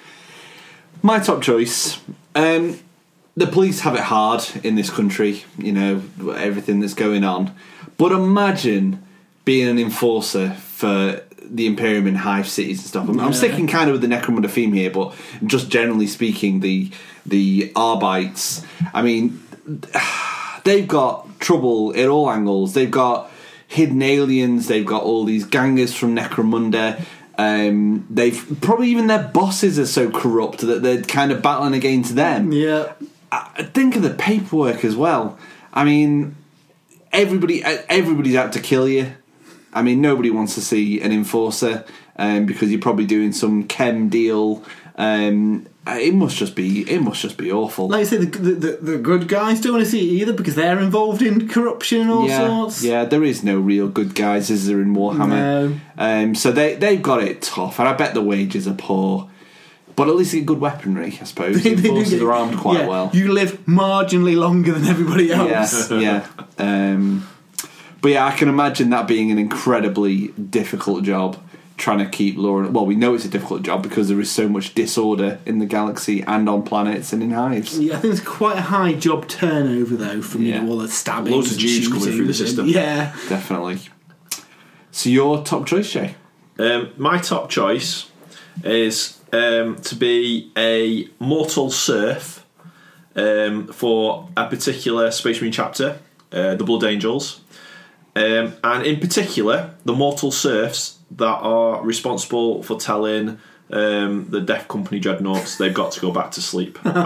My top choice. Um, the police have it hard in this country, you know, everything that's going on. But imagine being an enforcer for the Imperium in hive cities and stuff. I'm, yeah. I'm sticking kind of with the Necromunda theme here, but just generally speaking, the the Arbites, I mean, they've got trouble at all angles. They've got hidden aliens, they've got all these gangers from Necromunda. Um, they've probably even their bosses are so corrupt that they're kind of battling against them. Yeah. I think of the paperwork as well. I mean, everybody everybody's out to kill you. I mean, nobody wants to see an enforcer um, because you're probably doing some chem deal. Um, it must just be it must just be awful. Like you say, the, the, the good guys don't want to see it either because they're involved in corruption and all yeah, sorts. Yeah, there is no real good guys, is there, in Warhammer? No. Um, so they, they've got it tough, and I bet the wages are poor. But at least they get good weaponry, I suppose. The enforcers are armed quite yeah, well. You live marginally longer than everybody else. Yeah, yeah. Um, but yeah, I can imagine that being an incredibly difficult job, trying to keep law and... Well, we know it's a difficult job because there is so much disorder in the galaxy and on planets and in hives. Yeah, I think it's quite a high job turnover, though, from yeah. you know, all the stabbings. Loads of Jews coming through the system. And, yeah. Definitely. So your top choice, Shay? Um, my top choice is... Um, to be a mortal serf um, for a particular Space Marine chapter, uh, the Blood Angels, um, and in particular the mortal serfs that are responsible for telling um, the Death Company dreadnoughts they've got to go back to sleep. Because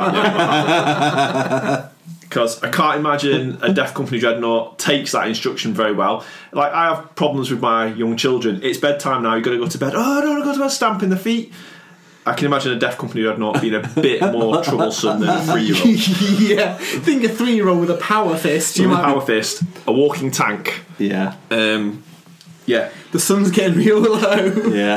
I can't imagine a Death Company dreadnought takes that instruction very well. Like, I have problems with my young children. It's bedtime now, you've got to go to bed. Oh, I don't want to go to bed, stamping the feet. I can imagine a Death Company dreadnought being a bit more troublesome than a three-year-old. Yeah, think a three-year-old with a power fist. You with might a power be... fist, a walking tank. Yeah. Um, yeah. The sun's getting real low. Yeah.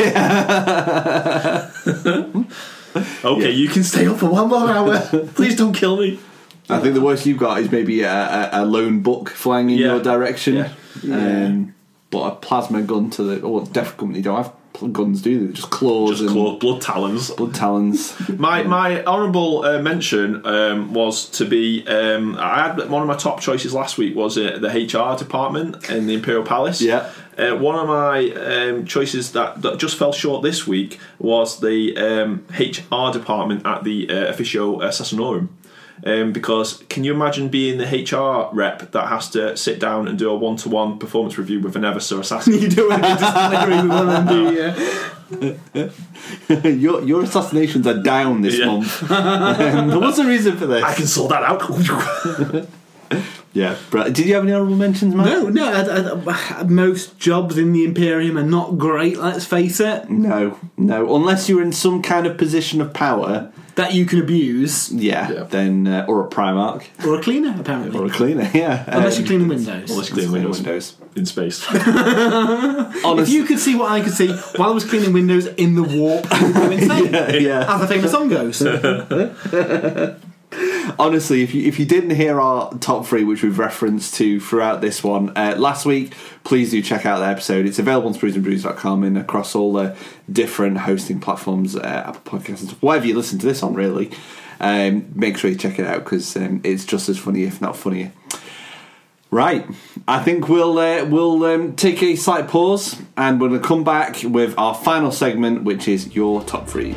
Oh, yeah. Okay, yeah. You can stay up for one more hour. Please don't kill me. I think the worst you've got is maybe a, a, a lone buck flying in yeah. your direction. Yeah. Um, but a plasma gun to the... Oh, Death Company don't have guns, do they? Just claws Just and... claws, blood talons. Blood talons. my my honourable uh, mention um, was to be... Um, I had one of my top choices last week was uh, the H R department in the Imperial Palace. Yeah. Uh, one of my um, choices that, that just fell short this week was the um, H R department at the uh, Officio Assassinorum. Um, because can you imagine being the H R rep that has to sit down and do a one-to-one performance review with an Eversor assassin? You do it disciplinary with one of them, do you? your, your assassinations are down this yeah. month. Um, what's the reason for this? I can sort that out. Yeah, but did you have any honourable mentions, Matt? No, no. I, I, most jobs in the Imperium are not great, let's face it. No, no. Unless you're in some kind of position of power... that you can abuse. Yeah, yeah. then... Uh, or a Primarch. Or a cleaner, apparently. Or a cleaner, yeah. Unless um, you're cleaning windows. Unless you're cleaning windows. windows. In space. If you could see what I could see while I was cleaning windows in the warp, you would go insane. Yeah, yeah. As the famous song goes. Honestly, if you if you didn't hear our top three, which we've referenced to throughout this one uh, last week, please do check out the episode. It's available on sprues and brews dot com and across all the different hosting platforms, uh, Apple Podcasts, and stuff. Whatever you listen to this on, really. Um, make sure you check it out because um, it's just as funny, if not funnier. Right, I think we'll uh, we'll um, take a slight pause and we're going to come back with our final segment, which is your top three.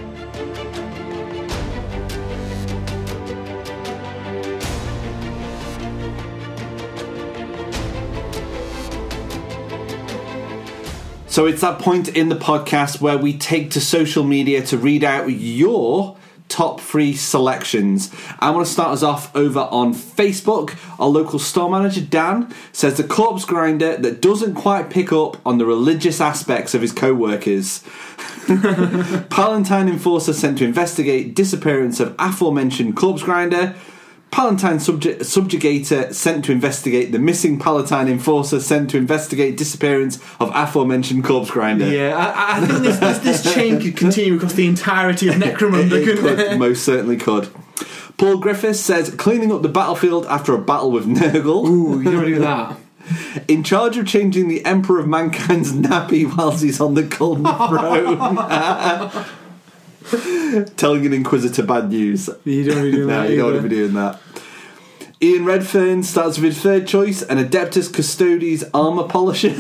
So it's that point in the podcast where we take to social media to read out your top three selections. I want to start us off over on Facebook. Our local store manager, Dan, says the corpse grinder that doesn't quite pick up on the religious aspects of his co-workers. Palatine enforcer sent to investigate disappearance of aforementioned corpse grinder. Palatine subju- subjugator sent to investigate the missing Palatine enforcer sent to investigate disappearance of aforementioned corpse grinder. Yeah, I, I think this, this this chain could continue across the entirety of Necromunda, it, it couldn't could, it? most certainly could. Paul Griffiths says cleaning up the battlefield after a battle with Nurgle. Ooh, you don't want to do that. In charge of changing the Emperor of Mankind's nappy whilst he's on the Golden Throne. Telling an Inquisitor bad news. You don't want to be doing no, that. you don't either. want to be doing that. Ian Redfern starts with his third choice, an Adeptus Custodes armour polisher.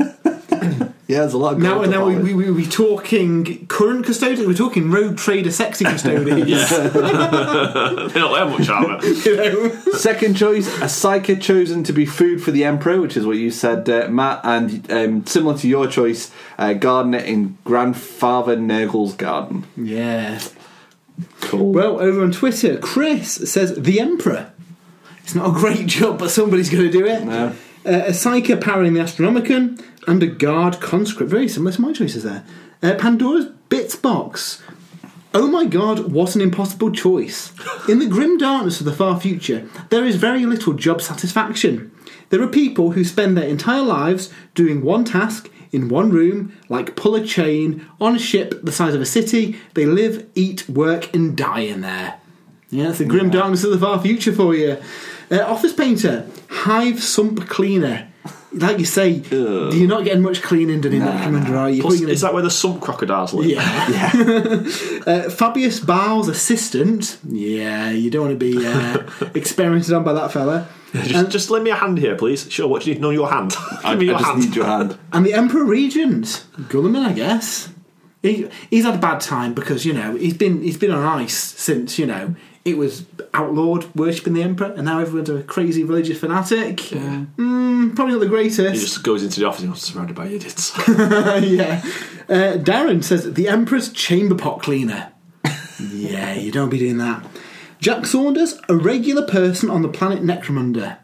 Yeah, there's a lot of Now, gold now to we, polish. we, we, we're talking current custodians, we're talking rogue trader sexy custodians. They're not there much, are they? You know? Second choice, a psyker chosen to be food for the Emperor, which is what you said, uh, Matt, and um, similar to your choice, uh, gardener in Grandfather Nurgle's garden. Yeah. Cool. Well, over on Twitter, Chris says the Emperor. It's not a great job, but somebody's going to do it. No. Uh, a psyker powering the Astronomicon, and a guard conscript. Very similar to my choices there. Uh, Pandora's Bits box. Oh my god, what an impossible choice. In the grim darkness of the far future, there is very little job satisfaction. There are people who spend their entire lives doing one task in one room, like pull a chain, on a ship the size of a city. They live, eat, work, and die in there. Yeah, it's the grim darkness of the far future for you. Uh, office painter, hive sump cleaner. Like you say, Ugh. you're not getting much cleaning done in Nah, Necromunda, are you? Plus, You're gonna- is that where the sump crocodiles live? Yeah. Yeah. uh, Fabius Bowles' assistant. Yeah, you don't want to be uh, experimented on by that fella. Just, And- just lend me a hand here, please. Sure, what do you need? No, your hand. I, Give me I your just hand. need your hand. And the Emperor Regent, Gulliman, I guess. He, he's had a bad time because, you know, he's been he's been on ice since, you know, it was outlawed worshipping the Emperor, and now everyone's a crazy religious fanatic. Yeah. Mm, probably not the He greatest. just goes into the office and he's surrounded by idiots. Yeah. Uh, Darren says the Emperor's chamber pot cleaner. Yeah, you don't be doing that. Jack Saunders, a regular person on the planet Necromunda.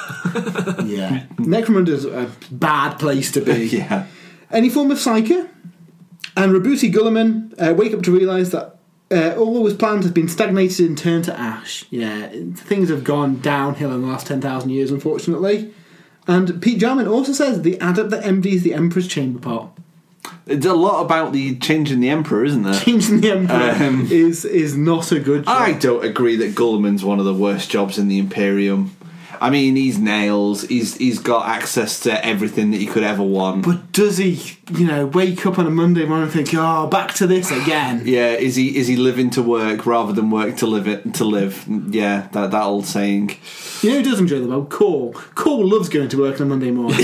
Yeah. Necromunda's a bad place to be. Yeah. Any form of psyker. And Rabuti Gulliman uh, wake up to realise that uh, all that was planned has been stagnated and turned to ash. Yeah, things have gone downhill in the last ten thousand years, unfortunately. And Pete Jarman also says the adept that empties the Emperor's chamber pot. It's a lot about the changing the Emperor, isn't there? Changing the Emperor Um, is is not a good job. I don't agree that Gulliman's one of the worst jobs in the Imperium. I mean, he's nails. He's he's got access to everything that you could ever want. But does he, you know, wake up on a Monday morning and think, oh, back to this again? Yeah, is he is he living to work rather than work to live it to live? Yeah, that that old saying. You know who does enjoy the boat? Cole. Cole loves going to work on a Monday morning.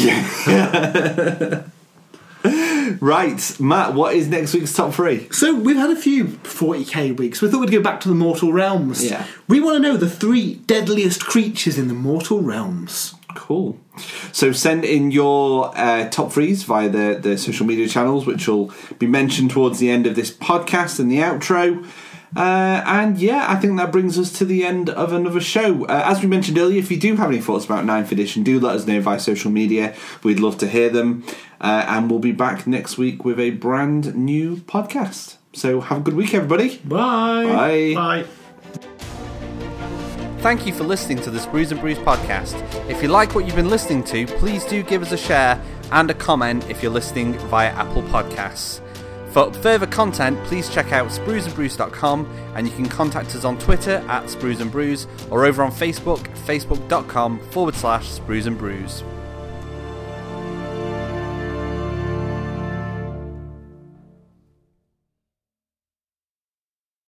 Right, Matt, what is next week's top three? So we've had a few forty k weeks. We thought we'd go back to the mortal realms. Yeah. We want to know the three deadliest creatures in the mortal realms. Cool. So send in your uh, top threes via the, the social media channels, which will be mentioned towards the end of this podcast and the outro. Uh, and yeah, I think that brings us to the end of another show. Uh, as we mentioned earlier, if you do have any thoughts about ninth edition, do let us know via social media. We'd love to hear them. Uh, and we'll be back next week with a brand new podcast. So have a good week, everybody. Bye. Bye. Bye. Thank you for listening to the Sprues and Brews podcast. If you like what you've been listening to, please do give us a share and a comment if you're listening via Apple Podcasts. For further content, please check out sprues and brews dot com, and you can contact us on Twitter at sprues and brews or over on Facebook, facebook.com forward slash sprues and brews.